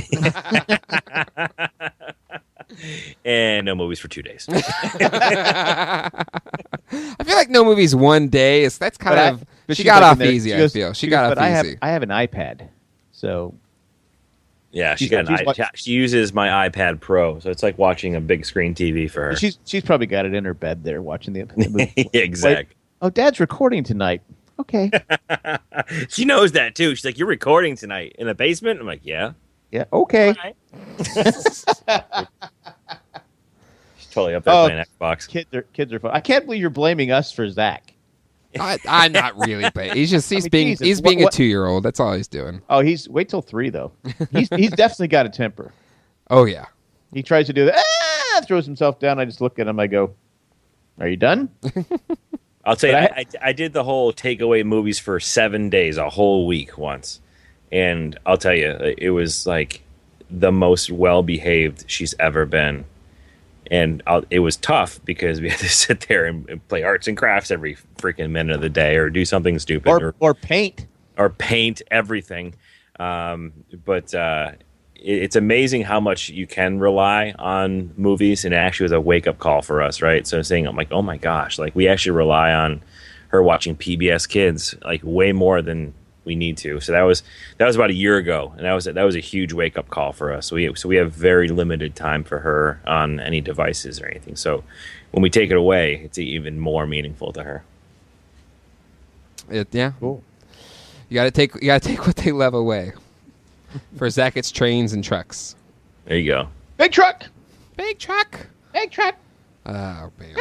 And no movies for two days. I feel like no movies one day. Is that's kind But I- of. but she she's got like off in there- easy. she I goes- feel she she got goes, but off I have easy. I have an iPad, so Yeah, she She's- got an she's iPad. like- She uses my iPad Pro, so it's like watching a big screen T V for her. she's she's probably got it in her bed there watching the, the movie. Exactly. Oh, Dad's recording tonight. Okay. She knows that too. She's like, "You're recording tonight in the basement?" I'm like, "Yeah." Yeah. Okay. She's totally up there Oh, playing Xbox. Kids are kids are fun. I can't believe you're blaming us for Zach. I, I'm not really, but he's just he's mean, being Jesus, he's what- being what- a two year old. That's all he's doing. Oh, he's wait till three though. He's he's definitely got a temper. Oh yeah. He tries to do that. Ah, throws himself down. I just look at him. I go, "Are you done?" I'll tell you, But I, I, I did the whole takeaway movies for seven days, a whole week once, and I'll tell you, it was like the most well behaved she's ever been. And I'll, it was tough because we had to sit there and, and play arts and crafts every freaking minute of the day, or do something stupid, Or or, or paint. or paint everything. Um, but uh, it, it's amazing how much you can rely on movies, and it actually was a wake up call for us, right? So saying, I'm like, oh my gosh, like we actually rely on her watching P B S Kids like way more than we need to. So that was that was about a year ago, and that was that was a huge wake up call for us. So we so we have very limited time for her on any devices or anything. So when we take it away, it's even more meaningful to her. It, yeah. Cool. You gotta take you gotta take what they love away. For Zach, it's trains and trucks. There you go. Big truck. Big truck. Big truck. Oh man.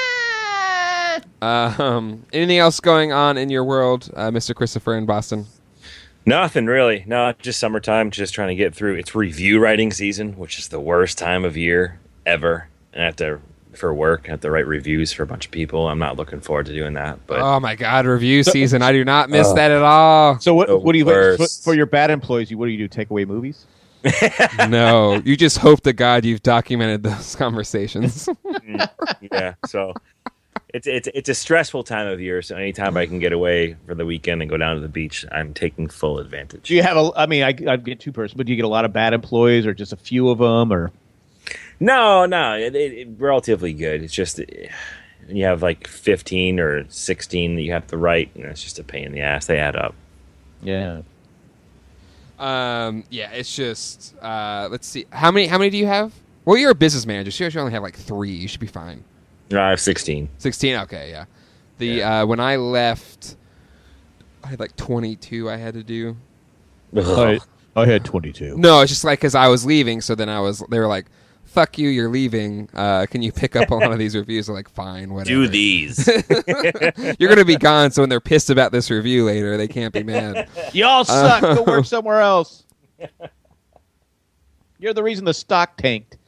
Ah! Um. Anything else going on in your world, uh, Mister Christopher in Boston? Nothing really. No, just summertime. Just trying to get through. It's review writing season, which is the worst time of year ever. And I have to, for work, I have to write reviews for a bunch of people. I'm not looking forward to doing that. But Oh my God, review So- season! I do not miss Oh. that at all. So what? The What do you worst. for, for your bad employees? You what do you do? Take away movies? No, you just hope to God you've documented those conversations. yeah, so it's it's it's a stressful time of year. So anytime I can get away for the weekend and go down to the beach, I'm taking full advantage. Do you have a? I mean, I I get two person, but do you get a lot of bad employees, or just a few of them, or? No, no, it, it, it relatively good. It's just eh, you have like fifteen or sixteen that you have to write, and it's just a pain in the ass. They add up. Yeah. Um, yeah, it's just uh, let's see. How many? How many do you have? Well, you're a business manager, so you should only have like three. You should be fine. No, I have sixteen. Sixteen. Okay, yeah. The Yeah. uh, when I left, I had like twenty-two. I had to do. Ugh. I had twenty-two. No, it's just like because I was leaving, so then I was. They were like, "Fuck you, you're leaving. Uh, can you pick up a lot of these reviews?" I'm like, "Fine, whatever." Do these. You're gonna be gone, so when they're pissed about this review later, they can't be mad. Y'all suck. Go Uh, work somewhere else. You're the reason the stock tanked.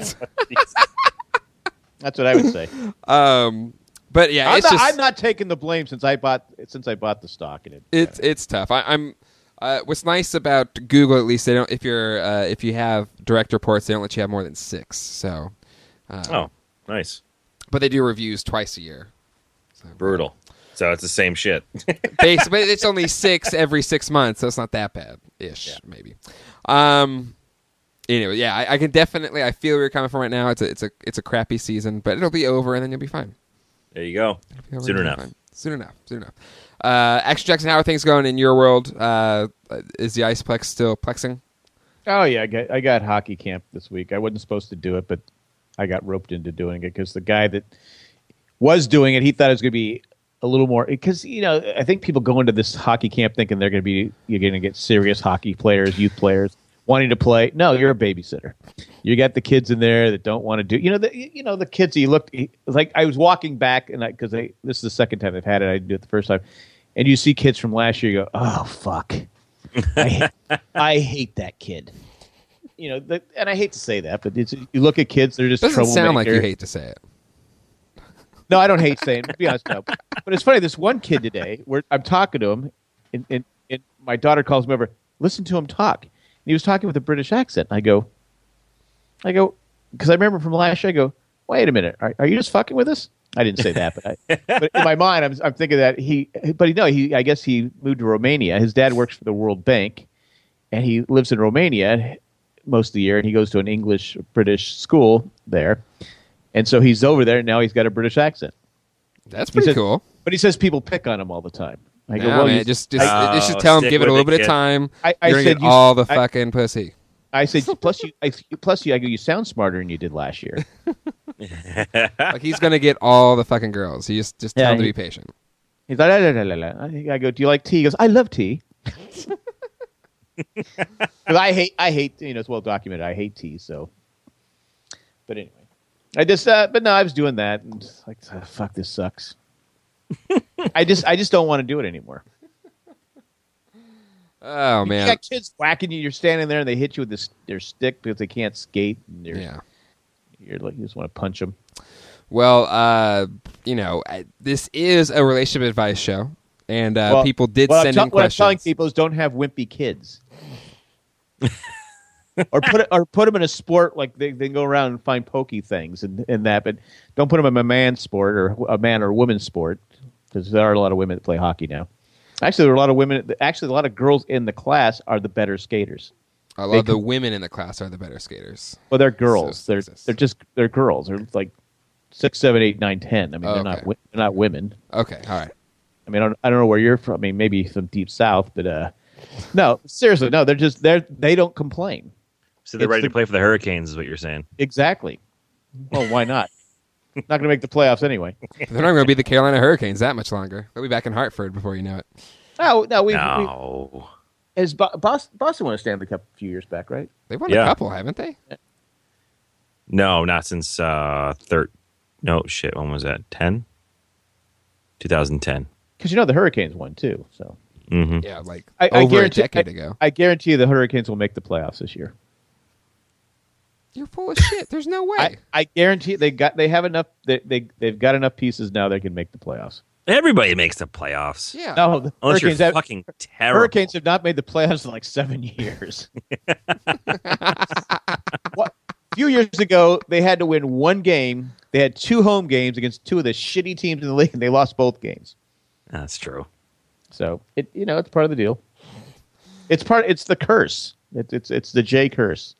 That's what I would say. Um, but yeah, I'm, it's not, just I'm not taking the blame since I bought since I bought the stock in it. it's it's tough. I, I'm. Uh, what's nice about Google, at least, they don't. If you're uh, if you have direct reports, they don't let you have more than six. So, uh, Oh, nice. but they do reviews twice a year. So, Brutal. It's so it's the same shit. Base, but it's only six every six months, so it's not that bad ish, yeah. maybe. Um. Anyway, yeah, I, I can definitely. I feel where you're coming from right now. It's a, it's a, it's a crappy season, but it'll be over, and then you'll be fine. There you go. Soon enough. Soon enough. Soon enough. Uh, Action Jackson, how are things going in your world? Uh, is the Iceplex still plexing? Oh yeah, I got I got hockey camp this week. I wasn't supposed to do it, but I got roped into doing it because the guy that was doing it, he thought it was going to be a little more. Because you know, I think people go into this hockey camp thinking they're going to be you're going to get serious hockey players, youth players wanting to play. No, you're a babysitter. You got the kids in there that don't want to do. You know, the you know the kids. You look like I was walking back, and because this is the second time they've had it. I didn't do it the first time, and you see kids from last year. You go, oh fuck. I, I hate that kid. You know, the, and I hate to say that, but it's, you look at kids; they're just doesn't sound like you troublemakers. hate to say it. No, I don't hate saying it. To be honest, no. But it's funny. This one kid today, where I'm talking to him, and, and, and my daughter calls me over. Listen to him talk. And he was talking with a British accent. I go, I go, because I remember from last year. I go, wait a minute, are, are you just fucking with us? I didn't say that, but, I, but in my mind, I'm, I'm thinking that he, but he, no, he, I guess he moved to Romania. His dad works for the World Bank, and he lives in Romania most of the year, and he goes to an English British school there, and so he's over there. And now he's got a British accent. That's pretty says, cool. But he says people pick on him all the time. I go, no, well, man, you, just just, I, just oh, tell him, give it a little the bit kid. of time. I, I You're gonna said get you, all the I, fucking pussy. I said plus you, I, plus you. I go, you sound smarter than you did last year. Like he's gonna get all the fucking girls. You just just tell Yeah, him to he- be patient. He's like, la, la, la, la, la. I go, do you like tea? He goes, I love tea. Because I hate, I hate, you know, it's well documented. I hate tea. So, but anyway, I just, uh, but no, I was doing that, and just like, oh, fuck, this sucks. I just, I just don't want to do it anymore. Oh You man, got kids whacking you. You're standing there, and they hit you with this their stick because they can't skate. And you're, yeah. you're like, you just want to punch them. Well, uh, you know, I- this is a relationship advice show, and uh, Well, people did what send I'm in t- what I'm telling questions. people is don't have wimpy kids. or put it, or put them in a sport like they, they can go around and find pokey things and, and that, but don't put them in a man sport or a man or women's sport because there are a lot of women that play hockey now. Actually, there are a lot of women. Actually, a lot of girls in the class are the better skaters. A lot they of the com- women in the class are the better skaters. Well, they're girls. So- they're so- they're just they're girls. They're like six, seven, eight, nine, ten. I mean, Oh, they're not okay. wi- they're not women. Okay, all right. I mean, I don't, I don't know where you're from. I mean, maybe some deep south, but uh, no, seriously, no. They're just they're they don't complain. So they're It's ready the- to play for the Hurricanes, is what you're saying. Exactly. Well, why not? Not going to make the playoffs anyway. They're not going to be the Carolina Hurricanes that much longer. They'll be back in Hartford before you know it. No, no, we, No. we as Bo- Boston, Boston won a Stanley Cup a few years back, right? They won Yeah. a couple, haven't they? No, not since uh, third. No, shit. When was that? ten? twenty ten. Because you know the Hurricanes won too. So Mm-hmm. Yeah, like I, I over a guarantee, decade I, ago. I guarantee you the Hurricanes will make the playoffs this year. You're full of shit. There's no way. I, I guarantee they got they have enough. They, they they've got enough pieces now they can make the playoffs. Everybody makes the playoffs. yeah. No, the Unless Hurricanes you're have, fucking terrible. Hurricanes have not made the playoffs in like seven years. What? A few years ago, they had to win one game. They had two home games against two of the shitty teams in the league, and they lost both games. That's true. So it, you know, it's part of the deal. It's part. It's the curse. It's it's it's the J curse.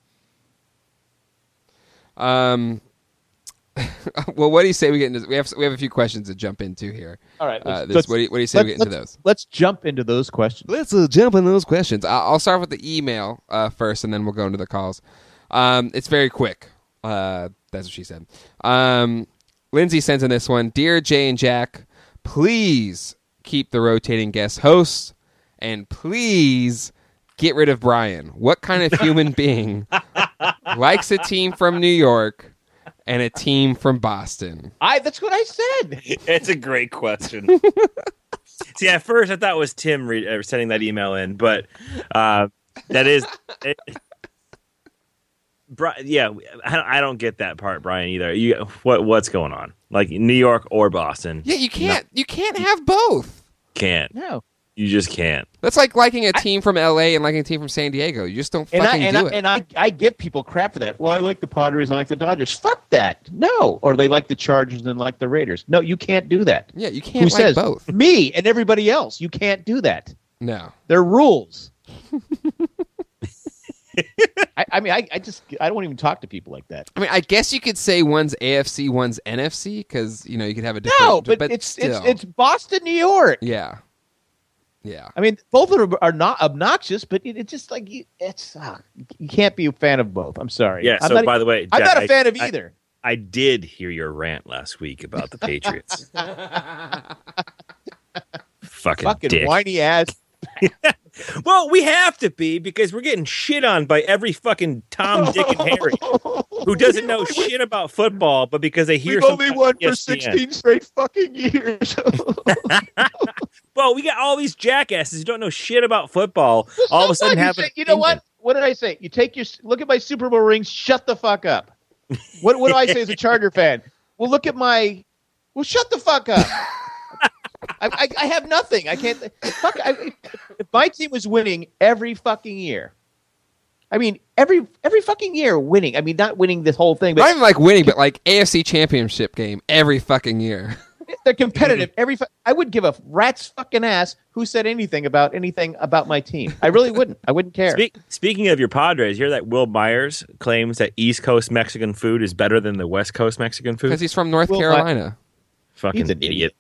Um. Well, what do you say we get into? We have we have a few questions to jump into here. All right. Uh, this, what, do you, what do you say we get into those? Let's jump into those questions. Let's uh, jump into those questions. I'll, I'll start with the email uh, first, and then we'll go into the calls. Um, it's very quick. Uh, that's what she said. Um, Lindsay sends in this one. Dear Jay and Jack, please keep the rotating guest hosts, and please get rid of Brian. What kind of human being likes a team from New York and a team from Boston? I. That's what I said. It's a great question. See, at first I thought it was Tim re- uh, sending that email in, but uh, that is, it, Bri- yeah, I don't, I don't get that part, Brian, either. You, what what's going on? Like New York or Boston? Yeah, you can't. You can't have both. Can't. No. You just can't. That's like liking a team from L A and liking a team from San Diego. You just don't And I fucking and do I, it. and I I give people crap for that. Well, I like the Padres and I like the Dodgers. Fuck that. No. Or they like the Chargers and like the Raiders. No, you can't do that. yeah, you Who can't like says both. me and everybody else? You can't do that. No. They're rules. I, I mean, I, I just I don't even talk to people like that. I mean, I guess you could say one's A F C, one's N F C, because you know you could have a different. No, but, it's still. it's it's Boston, New York. yeah, yeah. I mean, both of them are not obnoxious, but it, it's just like you, it's uh, you can't be a fan of both. I'm sorry. Yeah. I'm So, not, by the way, I'm Jack, not a fan I, of I- either. I did hear your rant last week about the Patriots. Fucking, Fucking dick. whiny ass. Well, we have to be because we're getting shit on by every fucking Tom, Dick, and Harry who doesn't know shit about football, but because they hear We've something only on won E for S P N. sixteen straight fucking years. Well, we got all these jackasses who don't know shit about football. All of a sudden, You have say- an you know opinion. what? What did I say? You take your look at my Super Bowl rings. Shut the fuck up. What what do I say as a Charger fan? Well, look at my. Well, shut the fuck up. I, I, I have nothing. I can't. Fuck. I, if my team was winning every fucking year, I mean every every fucking year winning. I mean not winning this whole thing, Not but even like winning, but like A F C Championship game every fucking year. they're competitive. Every fu- I would give a rat's fucking ass who said anything about anything about my team. I really wouldn't. I wouldn't care. Speak, speaking of your Padres, you hear that Will Myers claims that East Coast Mexican food is better than the West Coast Mexican food? Because he's from North Well, Carolina. Fucking He's an idiot.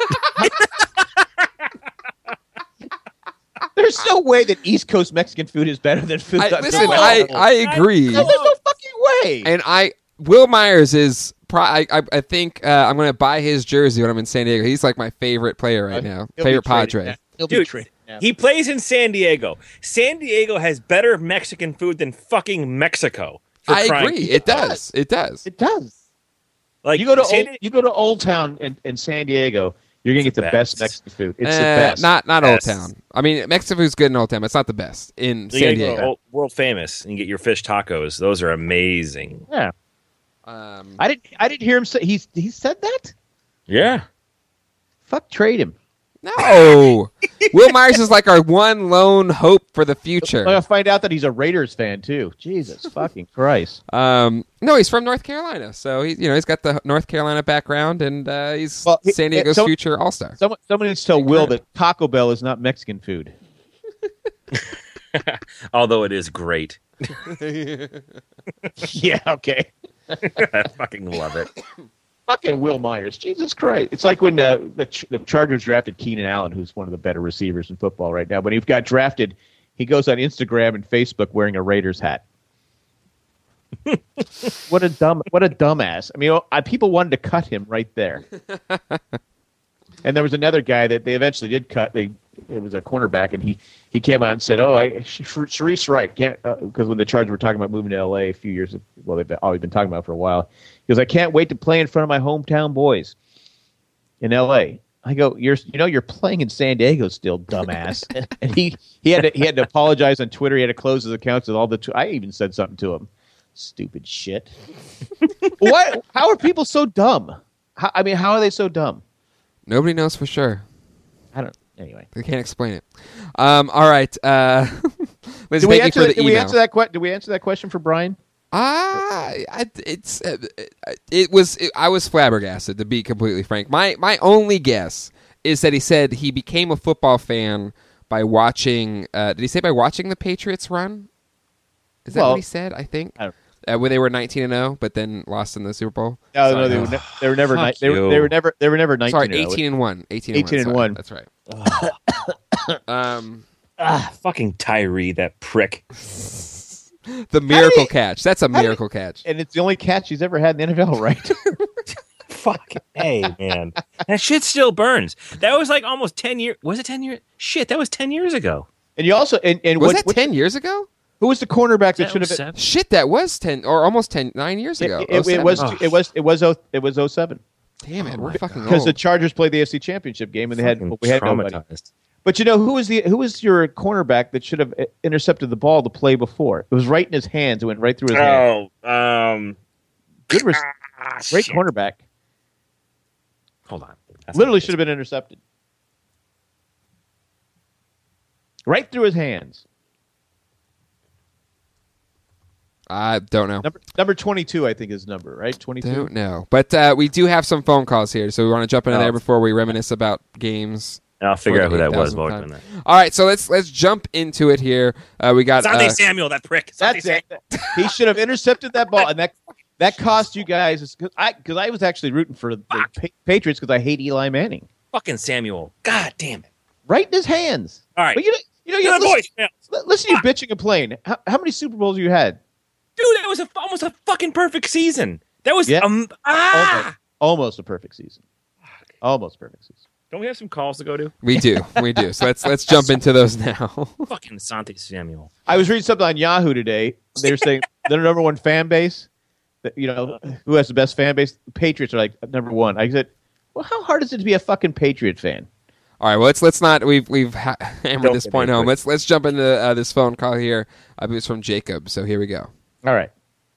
There's no way that East Coast Mexican food is better than food. I, on listen, Philly. I, I agree. No, there's no fucking way. And I, Will Myers is, pro, I, I, I think uh, I'm going to buy his jersey when I'm in San Diego. He's like my favorite player right now. He'll be Favorite traded Padre. now. He'll be Dude, traded now. he plays in San Diego. San Diego has better Mexican food than fucking Mexico. for I crying- agree. It does. It does. It does. Like You go to San old, you go to Old Town in, in San Diego, you're gonna get It's the the best best. Mexican food. It's Uh, the best. Not not Old Best. Town. I mean, Mexican food's good in Old Town, but it's not the best in You San gotta go Diego. old- world famous and get your fish tacos. Those are amazing. yeah. Um, I didn't. I didn't hear him say he he said that. Yeah. Fuck, trade him. no. Will Myers is like our one lone hope for the I'm future. gonna find out that he's a Raiders fan too. Jesus fucking Christ. Um, no, he's from North Carolina, so he, you know, he's got the North Carolina background, and uh, he's Well, he- San Diego's so- future All Star. Someone someone needs to tell Will that Taco Bell is not Mexican food. Although it is great. Yeah. Okay. I fucking love it. Fucking Will Myers. Jesus Christ. It's like when uh, the, Ch- the Chargers drafted Keenan Allen, who's one of the better receivers in football right now. When he got drafted, he goes on Instagram and Facebook wearing a Raiders hat. What a dumb, what a dumbass. I mean, I, people wanted to cut him right there. And there was another guy that they eventually did cut. They it was a cornerback, and he, he came out and said, "Oh, I Sharice Wright can't," because when the Chargers were talking about moving to L A a few years, well, they've been, always been talking about it for a while. He goes, "I can't wait to play in front of my hometown boys in L A" I go, "You're you know you're playing in San Diego still, dumbass." And he he had to, he had to apologize on Twitter. He had to close his accounts with all the. Tw- I even said something to him. Stupid shit. Why? How are people so dumb? How, I mean, how are they so dumb? Nobody knows for sure. I don't. Anyway, They can't explain it. Um, all right. Uh, let's did we thank you answer? for That, the did we email. answer that? Que- did we answer that question for Brian? Ah, I, it's uh, it was it, I was flabbergasted, to be completely frank. My my only guess is that he said he became a football fan by watching. Uh, did he say by watching the Patriots run? Is that Well, what he said? I think I don't- uh, when they were nineteen and zero, but then lost in the Super Bowl. No, Sorry. no, they were, ne- they were never. Fuck Ni- they, were, you. they were never. They were never nineteen. Sorry, and oh. eighteen and one. Eighteen, eighteen and and one. one. Sorry, that's right. um, Ah, fucking Tyree, that prick. the miracle do you- catch. That's a do you- miracle catch. And it's the only catch he's ever had in the N F L, right? Fuck. Hey, man. That shit still burns. That was like almost ten years. Was it ten years? Shit, that was ten years ago. And you also and, and Was what, that what- ten years ago? who was the cornerback that That should have was been? seven. Shit, that was ten or almost ten, nine years ago. It, it, it oh seven. was. Oh. It was. It was. oh- It was oh seven. Damn it, we're fucking Because the old. Chargers played the A F C Championship game and they had Fucking we had nobody. traumatized. But you know who was the who was your cornerback that should have intercepted the ball the play before? It was right in his hands. It went right through his hand. Oh, um, Good, res- ah, great shit. cornerback. Hold on. That's Literally not- should have been intercepted. right through his hands. I don't know. Number number twenty-two, I think, is number right. Twenty-two. Don't know. But uh, we do have some phone calls here, so we want to jump into Oh. there before we reminisce about games. And I'll figure for out who the that was. eight while thousandth we're doing time. All right, so let's let's jump into it here. Uh, we got that. Sante uh, Samuel, that prick. Sante That's it. He should have intercepted that ball, and that that cost you guys. Because I because I was actually rooting for the Fuck. Pa- Patriots because I hate Eli Manning. Fucking Samuel. God damn it. Right in his hands. All right. But you know, you know, you Good listen, boys. Yeah. li- listen to you bitching and playing. How, how many Super Bowls you had? Dude, that was a, almost a fucking perfect season. That was Yeah. um ah. Almost, almost a perfect season. Almost perfect season. Don't we have some calls to go to? we do, we do. So let's let's jump into those now. Fucking Sante Samuel. I was reading something on Yahoo today. They were saying their number one fan base. That, you know, who has the best fan base? Patriots are like number one. I said, well, how hard is it to be a fucking Patriot fan? All right, well let's let's not we've we've ha- hammered Don't this get point into home. it. Let's let's jump into uh, this phone call here. I believe it's from Jacob. So here we go. All right.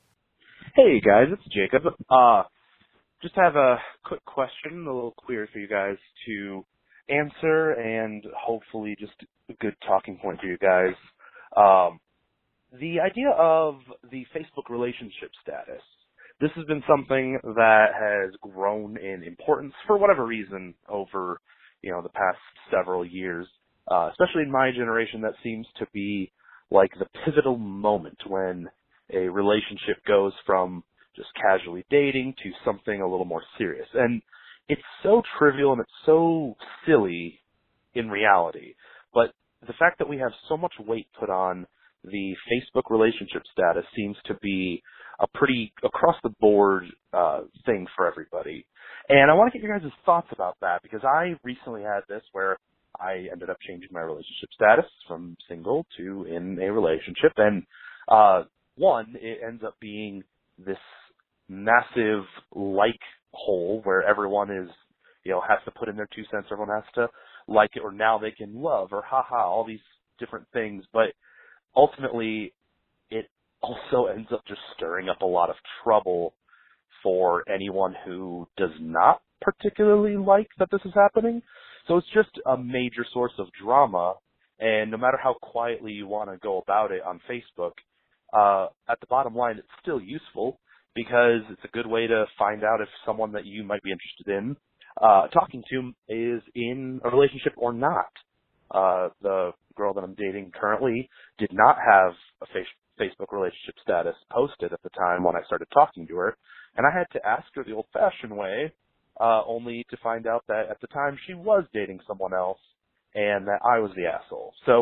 Hey guys, it's Jacob. Uh, just have a quick question, a little query for you guys to answer, and hopefully just a good talking point for you guys. Um, the idea of the Facebook relationship status. This has been something that has grown in importance for whatever reason over, you know, the past several years. Uh, especially in my generation, that seems to be like the pivotal moment when a relationship goes from just casually dating to something a little more serious. And it's so trivial and it's so silly in reality. But the fact that we have so much weight put on the Facebook relationship status seems to be a pretty across-the-board uh, thing for everybody. And I want to get your guys' thoughts about that because I recently had this where I ended up changing my relationship status from single to in a relationship. And uh, one, it ends up being this massive like hole where everyone is, you know, has to put in their two cents. Everyone has to like it, or now they can love, or haha, all these different things. But ultimately, it also ends up just stirring up a lot of trouble for anyone who does not particularly like that this is happening. So it's just a major source of drama, and no matter how quietly you want to go about it on Facebook, uh, at the bottom line, it's still useful because it's a good way to find out if someone that you might be interested in uh, talking to is in a relationship or not. Uh, the girl that I'm dating currently did not have a face- Facebook relationship status posted at the time when I started talking to her, and I had to ask her the old-fashioned way, uh, only to find out that at the time she was dating someone else and that I was the asshole. So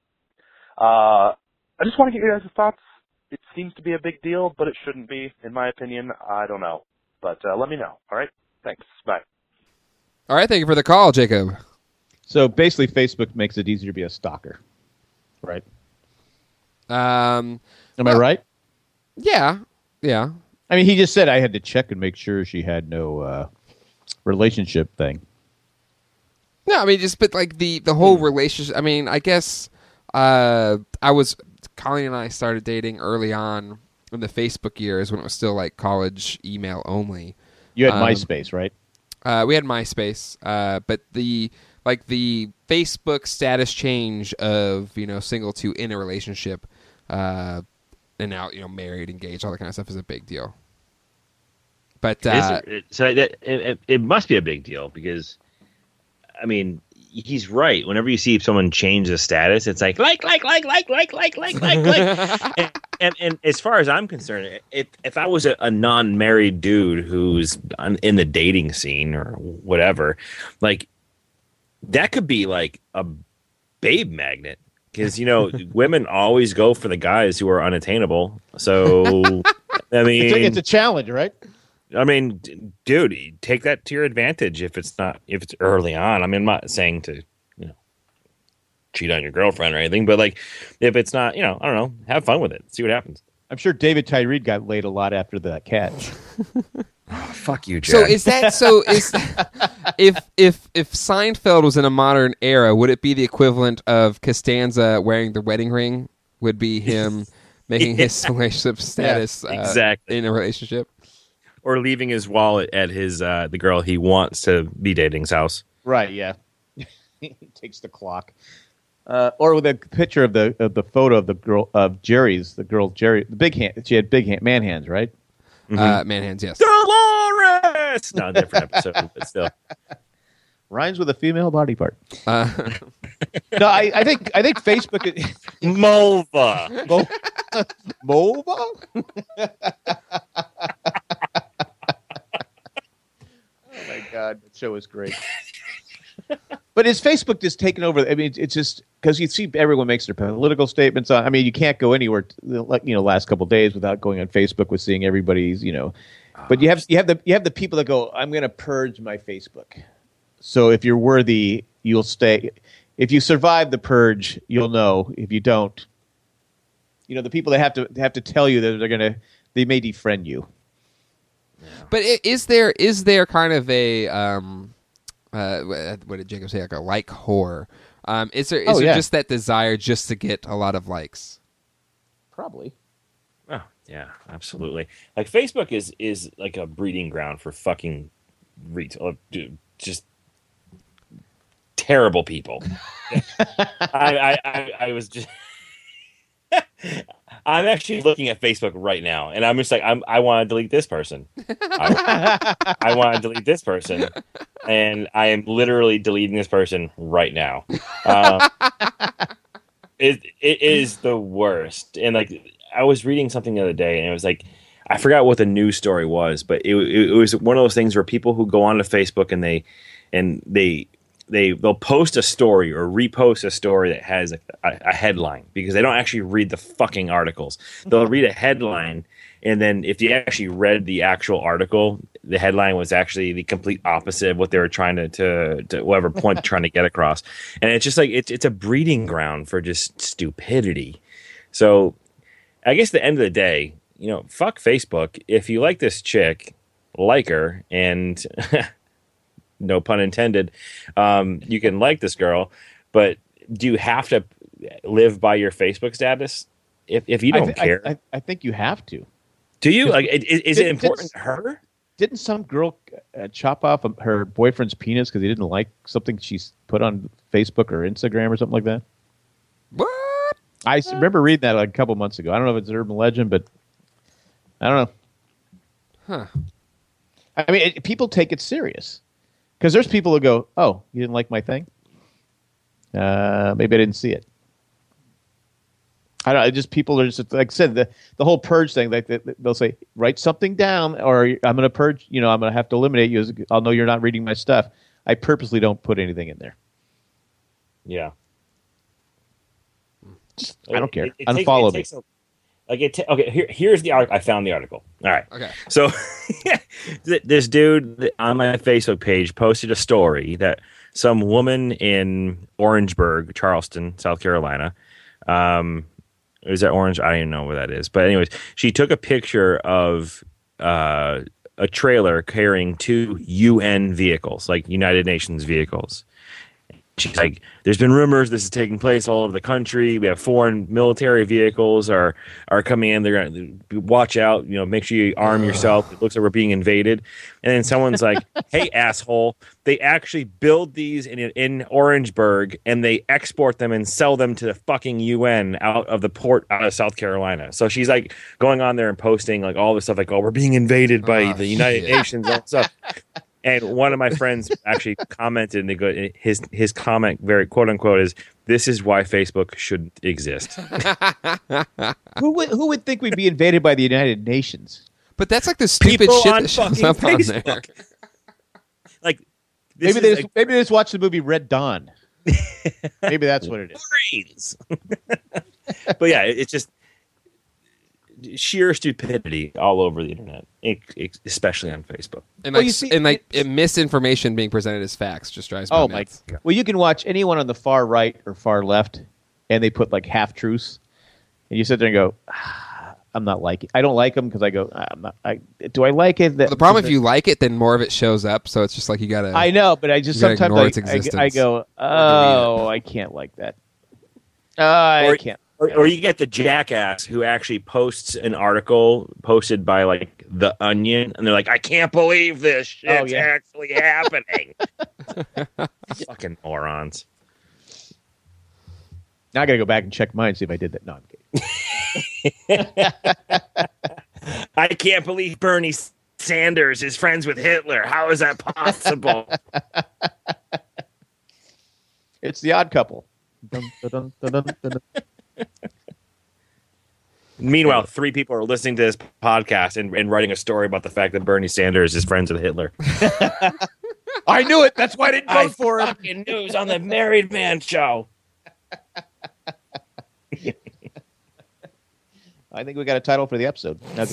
uh, I just want to get your guys' thoughts. It seems to be a big deal, but it shouldn't be, in my opinion. I don't know. But uh, let me know, all right? Thanks. Bye. All right, thank you for the call, Jacob. So basically, Facebook makes it easier to be a stalker, right? Um, Am well- I right? yeah, yeah. I mean, he just said I had to check and make sure she had no uh, relationship thing. No, I mean, just but like the the whole relationship. I mean, I guess uh, I was Colleen and I started dating early on in the Facebook years when it was still like college email only. You had Um, MySpace, right? Uh, we had MySpace, uh, but the like the Facebook status change of you know single to in a relationship, uh, and now you know married, engaged, all that kind of stuff is a big deal. But uh, Is it, so that, it, it must be a big deal because, I mean, he's right. Whenever you see someone change the status, it's like like like like like like like like like like. and, and and as far as I'm concerned, if if I was a, a non-married dude who's on- in the dating scene or whatever, like that could be like a babe magnet because you know women always go for the guys who are unattainable. So I mean, It's a, it's a challenge, right? I mean, d- dude, take that to your advantage if it's not if it's early on. I mean, I'm not saying to you know cheat on your girlfriend or anything, but like if it's not, you know, I don't know, have fun with it, see what happens. I'm sure David Tyree got laid a lot after that catch. Oh, fuck you, Jack. so is that so? Is if if if Seinfeld was in a modern era, would it be the equivalent of Costanza wearing the wedding ring? Would be him making his relationship status uh, exactly. in a relationship? Or leaving his wallet at his uh, the girl he wants to be dating's house. Right, yeah. He takes the clock. Uh, or with a picture of the of the photo of the girl of Jerry's the girl Jerry the big hand she had big hand, man hands, right? Mm-hmm. Uh, man hands, yes. Dolores. No, different episode, but still rhymes with a female body part. Uh, no, I, I think I think Facebook is Mulva. Mulva. Oh my God, that show is great. But is Facebook just taking over? I mean, it's just because you see everyone makes their political statements on. I mean, you can't go anywhere, like you know, last couple of days without going on Facebook with seeing everybody's, you know. But you have you have the you have the people that go, I'm going to purge my Facebook. So if you're worthy, you'll stay. If you survive the purge, you'll know. If you don't, you know, the people that have to have to tell you that they're going to, they may defriend you. But is there is there kind of a um, uh, what did Jacob say? Like a like whore? Um, is there is Oh, there yeah. just that desire just to get a lot of likes? Probably. Oh, yeah, absolutely. Like Facebook is is like a breeding ground for fucking retail, just terrible people. I, I, I I was just. I'm actually looking at Facebook right now, and I'm just like, I'm, I want to delete this person. I, I want to delete this person, and I am literally deleting this person right now. Uh, it it is the worst. And like, I was reading something the other day, and it was like, I forgot what the news story was, but it it, it was one of those things where people who go onto Facebook and they and they. They they'll post a story or repost a story that has a, a headline because they don't actually read the fucking articles. They'll read a headline, and then if you actually read the actual article, the headline was actually the complete opposite of what they were trying to to, to whatever point they're trying to get across. And it's just like it's it's a breeding ground for just stupidity. So I guess at the end of the day, you know, fuck Facebook. If you like this chick, like her, and no pun intended, um, you can like this girl, but do you have to live by your Facebook status? If if you don't I th- care, I, I, I think you have to. do you? Like, is, is it Did- important did- to her? Didn't some girl uh, chop off her boyfriend's penis because he didn't like something she s- put on Facebook or Instagram or something like that? What? I s- remember reading that like a couple months ago. I don't know if it's an urban legend, but I don't know. Huh. I mean, it, people take it serious because there's people who go, "Oh, you didn't like my thing? Uh, maybe I didn't see it." I don't know. Just people are just like I said the the whole purge thing. Like they, they'll say, "Write something down, or I'm going to purge. You know, I'm going to have to eliminate you. As, I'll know you're not reading my stuff." I purposely don't put anything in there. Yeah, Just, I don't care. It- it takes- Unfollow it me. takes a- Like it. Ta- okay, here, here's the article. I found the article. All right. Okay. So th- this dude on my Facebook page posted a story that some woman in Orangeburg, Charleston, South Carolina. Um, is that Orange? I don't even know where that is. But anyways, she took a picture of uh, a trailer carrying two U N vehicles, like United Nations vehicles. She's like, there's been rumors this is taking place all over the country. We have foreign military vehicles are are coming in. They're going to watch out. You know, make sure you arm yourself. It looks like we're being invaded. And then someone's like, hey, asshole, they actually build these in in Orangeburg and they export them and sell them to the fucking U N out of the port out of South Carolina. So she's like going on there and posting like all this stuff like, oh, we're being invaded by Oh, the United shit. Nations and stuff. And one of my friends actually commented, and they go, his his comment, very quote unquote, is "This is why Facebook shouldn't exist." Who would who would think we'd be invaded by the United Nations? But that's like the stupid People shit on that shows fucking up on there. Facebook. Like this Maybe they is just, like maybe they just watched the movie Red Dawn. Maybe that's what it is. brains. But yeah, it- it's just sheer stupidity all over the internet, e- e- especially on Facebook. And Well, like, you see, and like it's- misinformation being presented as facts just drives me Oh my! nuts. Well, you can watch anyone on the far right or far left, and they put like half truths, and you sit there and go, ah, "I'm not liking. I don't like them because I go, ah, I'm not. I do I like it? That, Well, the problem if you like it, then more of it shows up. So it's just like you gotta. I know, but I just You gotta sometimes ignore its I, I, I existence. go, oh, I can't like that. Uh, I Or- can't. Or, or you get the jackass who actually posts an article posted by like The Onion, and they're like, "I can't believe this shit's Oh, yeah. actually happening." Fucking morons. Now I got to go back and check mine and see if I did that. No, I'm kidding. I can't believe Bernie Sanders is friends with Hitler. How is that possible? It's The Odd Couple. Dun, dun, dun, dun, dun, dun. Meanwhile, three people are listening to this podcast and, and writing a story about the fact that Bernie Sanders is friends with Hitler. I knew it. That's why I didn't vote I for him. fucking news on the Married Man Show. I think we got a title for the episode. Okay.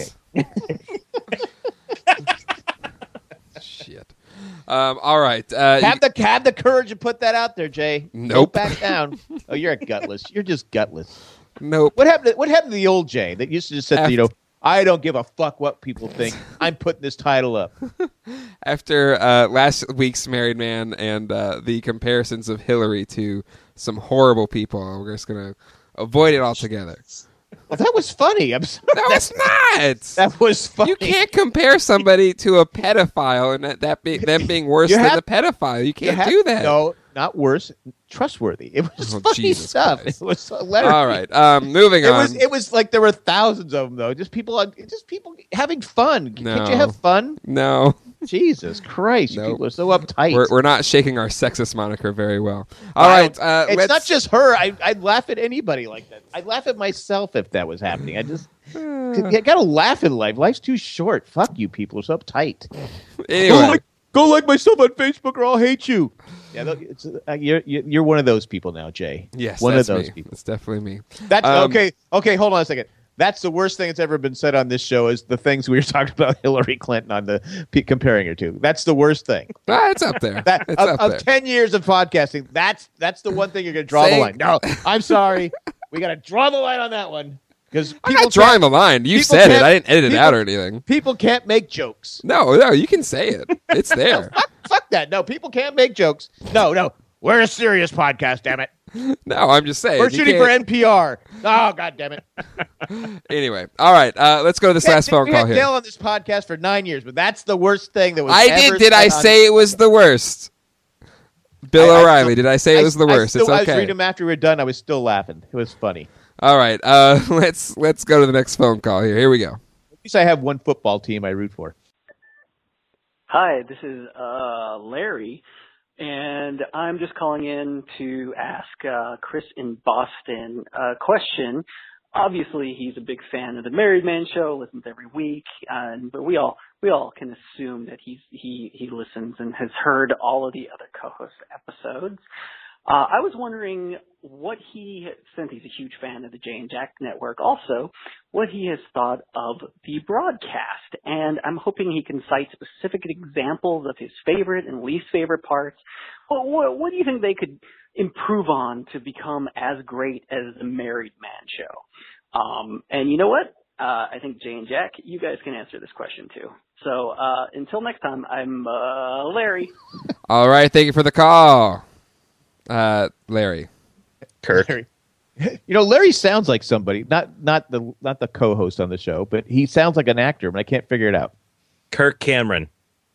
Shit. Um, all right. Uh, Have the have the courage to put that out there, Jay. Nope. Don't back down. Oh, you're a gutless. You're just gutless. nope. What happened? To, what happened to the old Jay that used to just say, After- you know, I don't give a fuck what people think. I'm putting this title up. After uh, last week's Married Man and uh, the comparisons of Hillary to some horrible people, we're just going to avoid it altogether. Well, that was funny. I'm sorry. No, it's not. That was funny. You can't compare somebody to a pedophile and that, that be, them being worse You than have- the pedophile. You You can't have- do that. No, not worse. Trustworthy. It was Oh, funny Jesus stuff. Christ. It was hilarious. All right. Um, moving It on. was. It was like there were thousands of them though. Just people. on- Just people having fun. No. Can't you have fun? no, Jesus Christ! You Nope. people are so uptight. we're, we're not shaking our sexist moniker very well. All I right. don't- Uh, it's let's, not just her. I, I'd laugh at anybody like that. I'd laugh at myself if that was happening. I just you gotta laugh in life. Life's too short. Fuck you, people are so uptight. Anyway. Go like, go like myself on Facebook, or I'll hate you. Yeah, tho- it's, uh, you're you're one of those people now, Jay. Yes, one that's of those me. people. It's definitely me. That's Um, okay. Okay, hold on a second. That's the worst thing that's ever been said on this show is the things we were talking about Hillary Clinton on the p- comparing her to. That's the worst thing. Ah, it's up there. That it's of, up of there. ten years of podcasting, that's that's the one thing you're going to draw Say- the line. No, I'm sorry. We got to draw the line on that one because I'm not drawing the line. You people said it. can't- I didn't edit it people- out or anything. people can't make jokes. No, no, you can say it. It's there. Fuck, fuck that. No, people can't make jokes. No, no. We're a serious podcast, damn it. No, I'm just saying. We're you shooting for can't- N P R. Oh, god damn it. Anyway, all right. Uh, let's go to this last phone we call had here. Dale on this podcast for nine years, but that's the worst thing that was I ever did. Did I said on- say it was the worst? Bill I- I O'Reilly. still- did I say it was the I worst? still, It's I was okay. reading them after we were done. I was still laughing. It was funny. All right. Uh, let's let's go to the next phone call here. Here we go. At least I have one football team I root for. Hi, this is uh, Larry, and I'm just calling in to ask uh, Chris in Boston a question. Obviously, he's a big fan of the Married Man Show, listens every week, and but we all we all can assume that he's he he listens and has heard all of the other co-host episodes. Uh, I was wondering what he, since he's a huge fan of the Jay and Jack Network, also what he has thought of the broadcast. And I'm hoping he can cite specific examples of his favorite and least favorite parts. What, what, what do you think they could improve on to become as great as the Married Man Show? Um, and you know what? Uh, I think Jay and Jack, you guys can answer this question too. So uh, until next time, I'm uh, Larry. All right. Thank you for the call, uh, Larry. Kirk. Larry. You know, Larry sounds like somebody, not not the not the co-host on the show, but he sounds like an actor, but I can't figure it out. Kirk Cameron.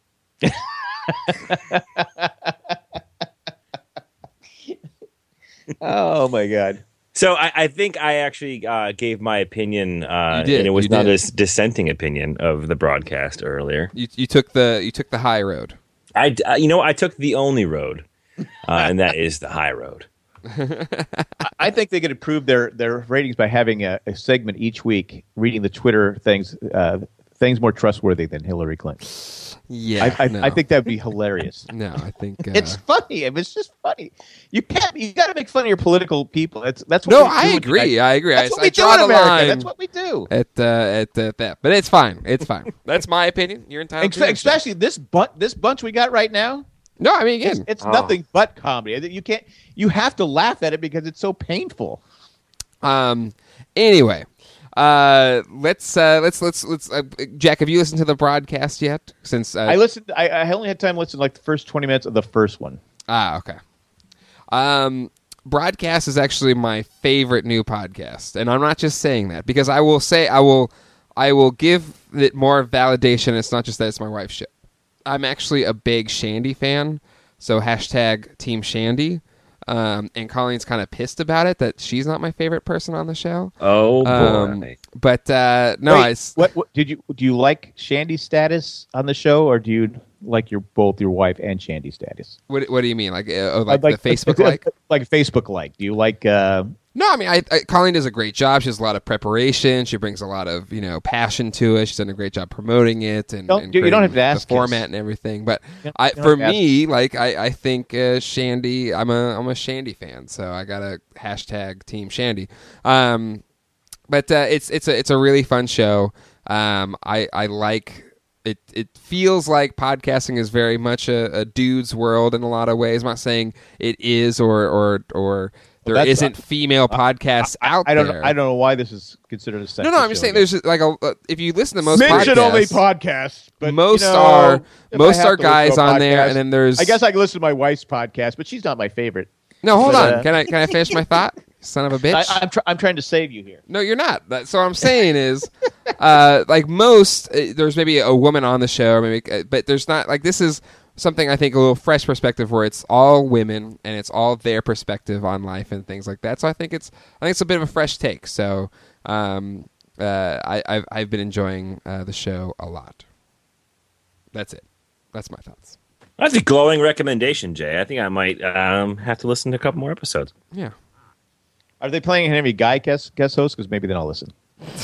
Oh my god. So I, I think I actually uh, gave my opinion, uh, You did, and it was you not did. a s- dissenting opinion of the broadcast earlier. You you took the you took the high road. I, d- uh, you know, I took the only road, uh, and that is the high road. I think they could improve their, their ratings by having a, a segment each week reading the Twitter things uh, things more trustworthy than Hillary Clinton. Yeah. I, I, no. I think that would be hilarious. No, I think uh, It's funny. I mean, it's just funny. You can't. You got to make fun of your political people. That's that's what no. we do I in- agree. I agree. That's I, what I we do draw in the America. line That's what we do. at uh, at uh, that. But it's fine. It's fine. That's my opinion. You're entitled. Ex- to yours. especially this bunch. This bunch we got right now. No, I mean It's, again. it's Oh. nothing but comedy. You can't. You have to laugh at it because it's so painful. Um. Anyway, uh, let's uh, let's let's let's. Uh, Jack, have you listened to the broadcast yet? Since uh, I listened. I, I only had time to listen to like the first twenty minutes of the first one. ah, okay. Um, broadcast is actually my favorite new podcast, and I'm not just saying that because I will say I will I will give it more validation. It's not just that it's my wife's show. I'm actually a big Shandy fan, so hashtag Team Shandy. Um, and Colleen's kind of pissed about it that she's not my favorite person on the show. Oh boy! Um, but uh, no, Wait, I s- what, what did you do? You like Shandy's status on the show, or do you like your both your wife and Shandy's status? what what do you mean? Like uh, oh, like, Like the Facebook like? like Facebook like. Do you like? Uh, No, I mean, I, I, Colleen does a great job. She has a lot of preparation. She brings a lot of you know passion to it. She's done a great job promoting it and, Don't- and you don't creating have to ask the us. format and everything. But You I, don't for have to ask me, like I, I think uh, Shandy. I'm a I'm a Shandy fan, so I got a hashtag Team Shandy. Um, but uh, it's it's a it's a really fun show. Um, I I like. It it feels like podcasting is very much a, a dude's world in a lot of ways. I'm not saying it is or or or there that's- isn't female podcasts out I don't. there. Know, I don't know why this is considered a sexist No, no, I'm just show saying again. there's like a uh, if you listen to most mention podcasts, only podcasts, but most you know, are if most I have are to listen to guys a on there, podcast- and then there's I guess I can listen to my wife's podcast, but she's not my favorite. no. Hold but, on, uh, can I can I finish my thought? Son of a bitch. I, I'm tr- I'm trying to save you here. No, you're not. That, so what I'm saying is, uh, like most, uh, there's maybe a woman on the show, or maybe, uh, but there's not. Like this is something I think a little fresh perspective where it's all women and it's all their perspective on life and things like that. So I think it's I think it's a bit of a fresh take. So um, uh, I, I've I've been enjoying uh, the show a lot. That's it. That's my thoughts. That's a glowing recommendation, Jay. I think I might um, have to listen to a couple more episodes. Yeah. Are they playing any guy guest guest hosts? Because maybe then I'll listen.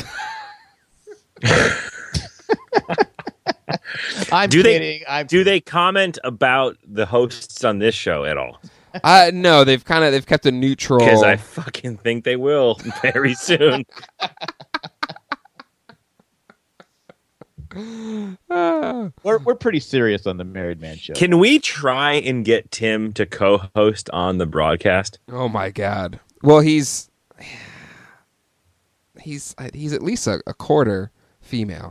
I'm Do they- kidding. I'm Do they comment about the hosts on this show at all? Uh, no, they've kind of they've kept a neutral. Because I fucking think they will very soon. Ah. we're we're pretty serious on the Married Man show. Can we try and get Tim to co-host on the broadcast? Oh my god. Well, he's he's he's at least a, a quarter female.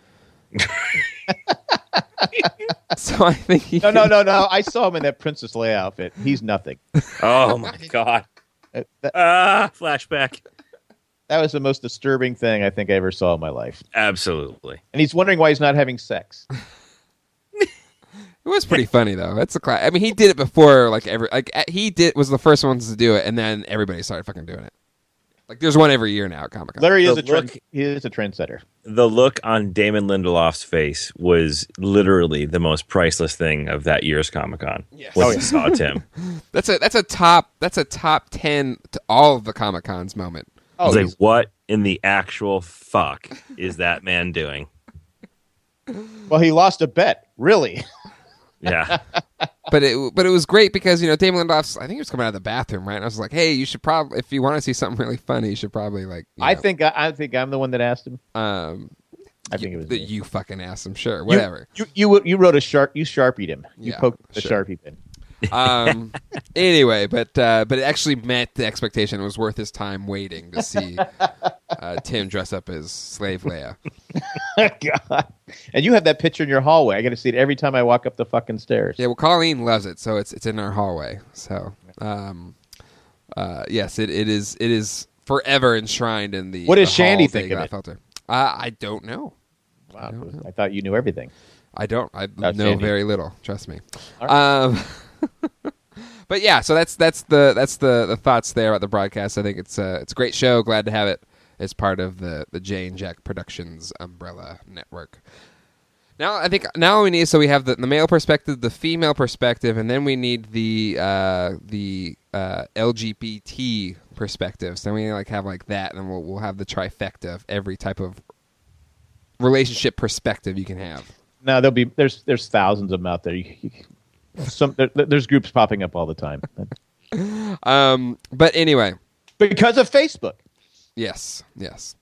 So I think he no, no, no, no. I saw him in that Princess Leia outfit. He's nothing. Oh my god! Uh, that, Ah, flashback. that was the most disturbing thing I think I ever saw in my life. Absolutely. And he's wondering why he's not having sex. It was pretty funny though. That's a class. I mean, he did it before. Like every like uh, he did was the first ones to do it, and then everybody started fucking doing it. Like there's one every year now at Comic Con. Larry is The a trend, look- he is a trendsetter. The look on Damon Lindelof's face was literally the most priceless thing of that year's Comic Con. Yes. When Oh, he yeah. saw Tim. That's a that's a top that's a top ten to all of the Comic Cons moment. I Oh, was like, he's- what in the actual fuck is that man doing? well, he lost a bet. Really? Yeah. But it but it was great because you know Damon Lindelof's I think he was coming out of the bathroom right, and I was like, hey, you should probably if you want to see something really funny, you should probably like. You I know, think I, I think I'm the one that asked him. um, I think it was that me. you fucking asked him. Sure, You- whatever. You, you you wrote a sharp. You sharpied him. You Yeah, poked the sure. sharpie pin. Um, anyway, but uh, but it actually met the expectation. It was worth his time waiting to see uh, Tim dress up as Slave Leia. God. And you have that picture in your hallway. I got to see it every time I walk up the fucking stairs. Yeah, well, Colleen loves it, so it's it's in our hallway. So, um, uh, yes, it, it is it is forever enshrined in the. What does the Shandy hall think Day of it? Filter. Uh, I don't know. Wow, don't know. I thought you knew everything. I don't. I know Outstanding. very little. Trust me. All Um, but yeah, so that's that's the that's the, the thoughts there about the broadcast. I think it's a it's a great show. Glad to have it as part of the the Jay and Jack Productions umbrella network. Now I think now we need so we have the, the male perspective, the female perspective, and then we need the uh, the uh, L G B T perspectives. Then we like have like that, and then we'll we'll have the trifecta of every type of relationship perspective you can have. No, there'll be there's there's thousands of them out there. You, you, some there, there's groups popping up all the time Um, but anyway, because of Facebook. yes, yes.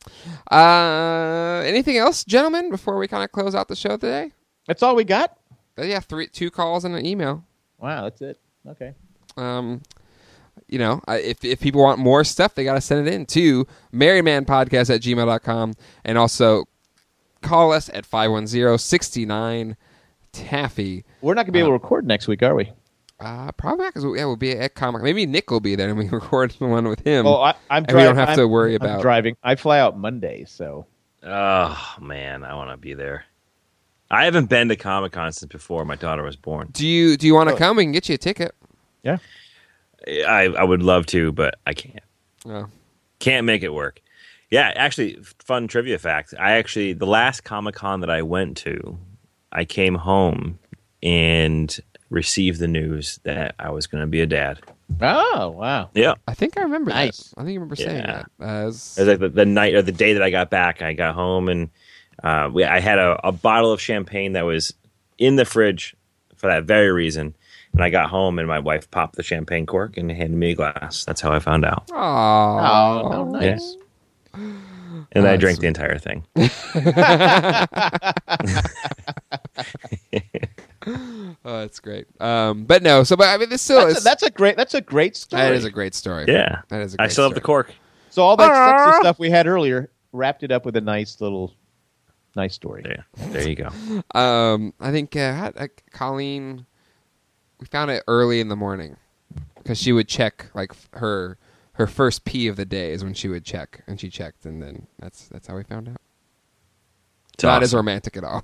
Uh, anything else, gentlemen, before we kind of close out the show today? That's all we got. Uh, yeah, three, two calls and an email. Wow, that's it. Okay. Um, you know, I- if if people want more stuff, they got to send it in to marriedmanpodcast at gmail dot com, and also call us at five one zero, six nine Taffy. We're not going to be able to record next week, are we? Uh, probably because yeah, we'll be at Comic. Maybe Nick will be there, and we record the one with him. Well, I, I'm and we don't driving- have to I'm- worry I'm about. driving. I fly out Monday, so Oh, man. I want to be there. I haven't been to Comic Con since before my daughter was born. Do you do you want to Oh. come? We can get you a ticket. yeah. I, I would love to, but I can't. Oh. Can't make it work. Yeah, actually, fun trivia fact. I actually, the last Comic-Con that I went to, I came home and received the news that I was going to be a dad. Oh, wow. Yeah. I think I remember Nice. that. I think I remember saying Yeah. that. As, It was like the, the night or the day that I got back, I got home and uh, we, I had a, a bottle of champagne that was in the fridge for that very reason. And I got home and my wife popped the champagne cork and handed me a glass. That's how I found out. Aww. Oh, how nice. And Oh, I drank that's the entire thing. Oh, that's great. Um, but no, so but I mean, this still That's is a, that's a great. That's a great story. that is a great story. Yeah. That is a great I still have the story. cork. So all that sexy stuff we had earlier wrapped it up with a nice little, nice story. There, there you go. Um, I think uh, had- uh, Colleen, we found it early in the morning because she would check like f- her her first pee of the day is when she would check, and she checked, and then that's that's how we found out. It's Not as awesome. romantic at all.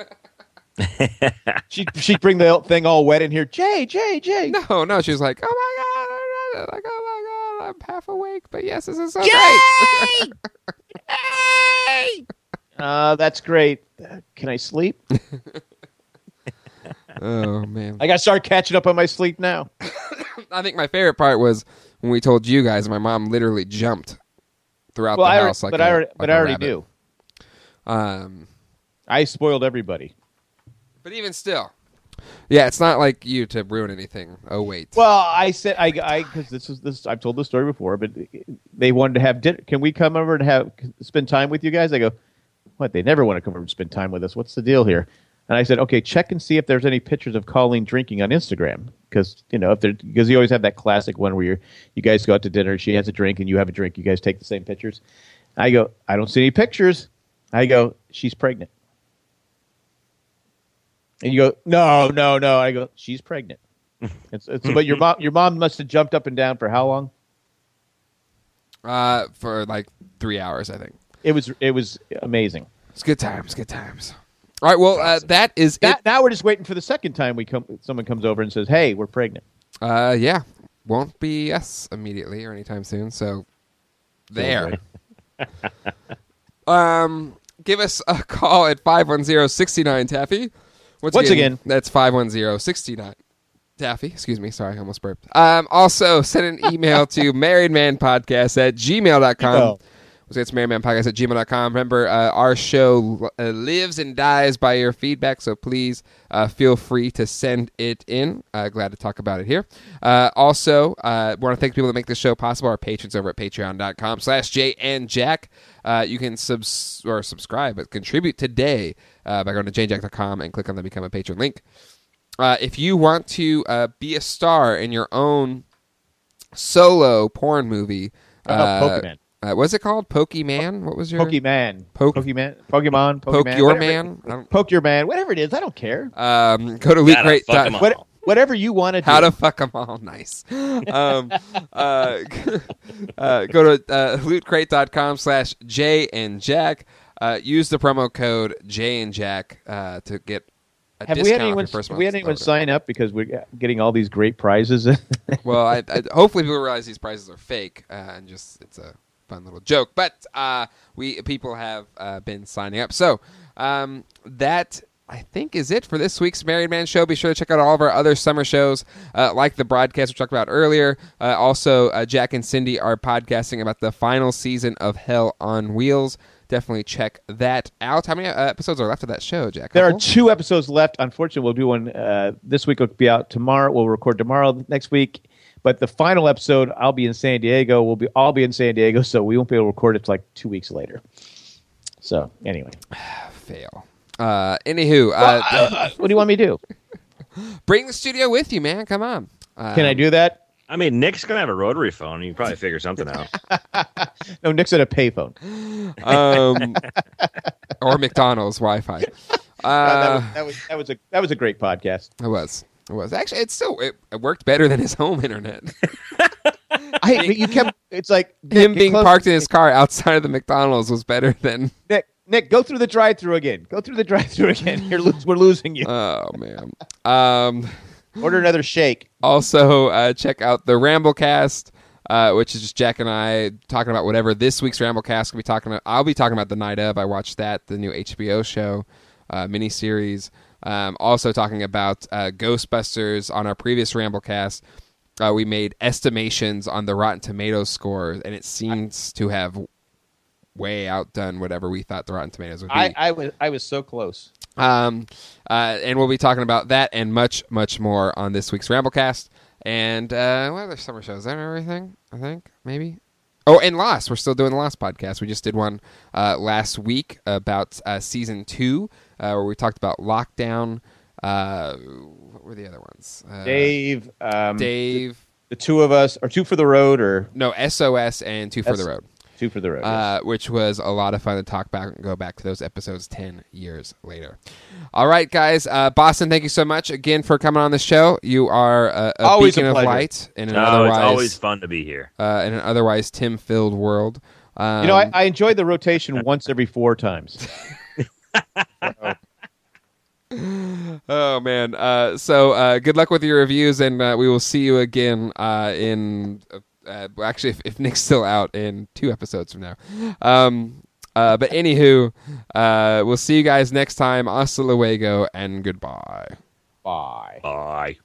She she'd bring the thing all wet in here. Jay, Jay, Jay. no, no, she was like, "Oh my god, like oh my god, I'm half awake, but yes, this is so Yay! great." Uh, that's great. Uh, can I sleep? Oh man, I got to start catching up on my sleep now. I think my favorite part was when we told you guys. My mom literally jumped throughout Well, the I already, house like but a, I already, like but a I already rabbit. knew. Um, I spoiled everybody. but even still, yeah, it's not like you to ruin anything. Oh wait, Well, I said I I because this is this I've told this story before, but they wanted to have dinner. Can we come over and have spend time with you guys? I go, what? They never want to come over and spend time with us. What's the deal here? And I said, okay, check and see if there's any pictures of Colleen drinking on Instagram, because you know if there because you always have that classic one where you you guys go out to dinner, she has a drink and you have a drink, you guys take the same pictures. I go, I don't see any pictures. I go, she's pregnant. And you go, no, no, no. I go, she's pregnant. It's, it's but your mom, your mom must have jumped up and down for how long? uh, for like three hours, I think. It was, it was amazing. It's good times, good times. All right, well, uh, that is Now, it. now we're just waiting for the second time we come. Someone comes over and says, "Hey, we're pregnant." Uh, yeah, won't be us immediately or anytime soon. So there. um, give us a call at five one zero, six nine Taffy. Once again. that's five one zero, six nine Taffy. Excuse me. Sorry, I almost burped. Um, also, send an email to marriedmanpodcast at gmail dot com. Oh. It's marriedmanpodcast at gmail dot com. Remember, uh, our show uh, lives and dies by your feedback, so please uh, feel free to send it in. Uh, glad to talk about it here. Uh, also, uh, want to thank people that make this show possible, our patrons over at patreon dot com slash Jay and Jack. Uh, you can subs- or subscribe, but contribute today uh, by going to jay and jack dot com and click on the Become a Patron link. Uh, if you want to uh, be a star in your own solo porn movie, Oh, uh, Pokemon. Uh, what's it called? Pokemon? What was your Pokemon. Poke- Pokemon. Pokemon. Poke Pokemon, your whatever- man? I don't- Poke your man. Whatever it is, I don't care. Um, go to Loot Gotta Crate. fuck 'em all. What, whatever you want to do. How to fuck them all. Nice. Um, uh, uh, go to uh, lootcrate.com slash J and Jack. Uh, use the promo code J and Jack uh, to get a have discount we had off anyone? your first Have we had month's anyone order. sign up because we're getting all these great prizes? Well, I, I, hopefully people realize these prices are fake uh, and just it's a fun little joke. But uh, we people have uh, been signing up. So um, that I think is it for this week's Married Man Show. Be sure to check out all of our other summer shows, uh, like the broadcast we talked about earlier. Uh, also, uh, Jack and Cindy are podcasting about the final season of Hell on Wheels. Definitely check that out. How many uh, episodes are left of that show, Jack? There are Couple? two episodes left. Unfortunately, we'll do one uh, this week. Will be out tomorrow. We'll record tomorrow next week. But the final episode, I'll be in San Diego. We'll be all be in San Diego, so we won't be able to record it till like two weeks later. So anyway, Fail. Uh, anywho, uh, Well, uh, what do you want me to do? bring the studio with you, man. Come on. Uh, Can I do that? I mean, Nick's gonna have a rotary phone. You can probably figure something out. No, Nick's at a payphone. um, or McDonald's Wi-Fi. Uh, Uh, that, was, that was that was a that was a great podcast. it was. It was actually. It's still. It, it worked better than his home internet. I you kept. It's like Him Nick, being close- parked in his car outside of the McDonald's was better than. Nick, Nick, go through the drive-through again. Go through the drive-through again. You're lo- we're losing you. Oh man. Um. Order another shake. Also, uh, check out the Ramblecast, uh, which is just Jack and I talking about whatever this week's Ramblecast will be talking about. I'll be talking about The Night Of. I watched that, the new H B O show, uh, miniseries. Um, also talking about uh, Ghostbusters. On our previous Ramblecast, uh, we made estimations on the Rotten Tomatoes score, and it seems to have way outdone whatever we thought the Rotten Tomatoes would be. I, I was I was so close. Um, uh, and we'll be talking about that and much, much more on this week's Ramblecast. And uh, what other summer shows? Is that everything? I think maybe. Oh, and Lost. We're still doing the Lost podcast. We just did one uh, last week about uh, season two, uh, where we talked about lockdown. Uh, what were the other ones? Uh, Dave, um, Dave. the, the two of us, or two for the road, or No, S O S and Two for S- the Road. two for the road. Uh, which was a lot of fun to talk back and go back to those episodes ten years later. All right, guys. Uh, Boston, thank you so much again for coming on the show. You are a, a Always a beacon of pleasure. light in an Oh, otherwise it's always fun to be here. uh, in an otherwise Tim-filled world. Um, you know, I, I enjoyed the rotation once every four times. oh man. Uh, so uh, good luck with your reviews, and uh, we will see you again uh, in. Uh, uh, well, actually, if, if Nick's still out, in two episodes from now. Um, uh, but anywho, uh, we'll see you guys next time. Hasta luego and goodbye. Bye. Bye.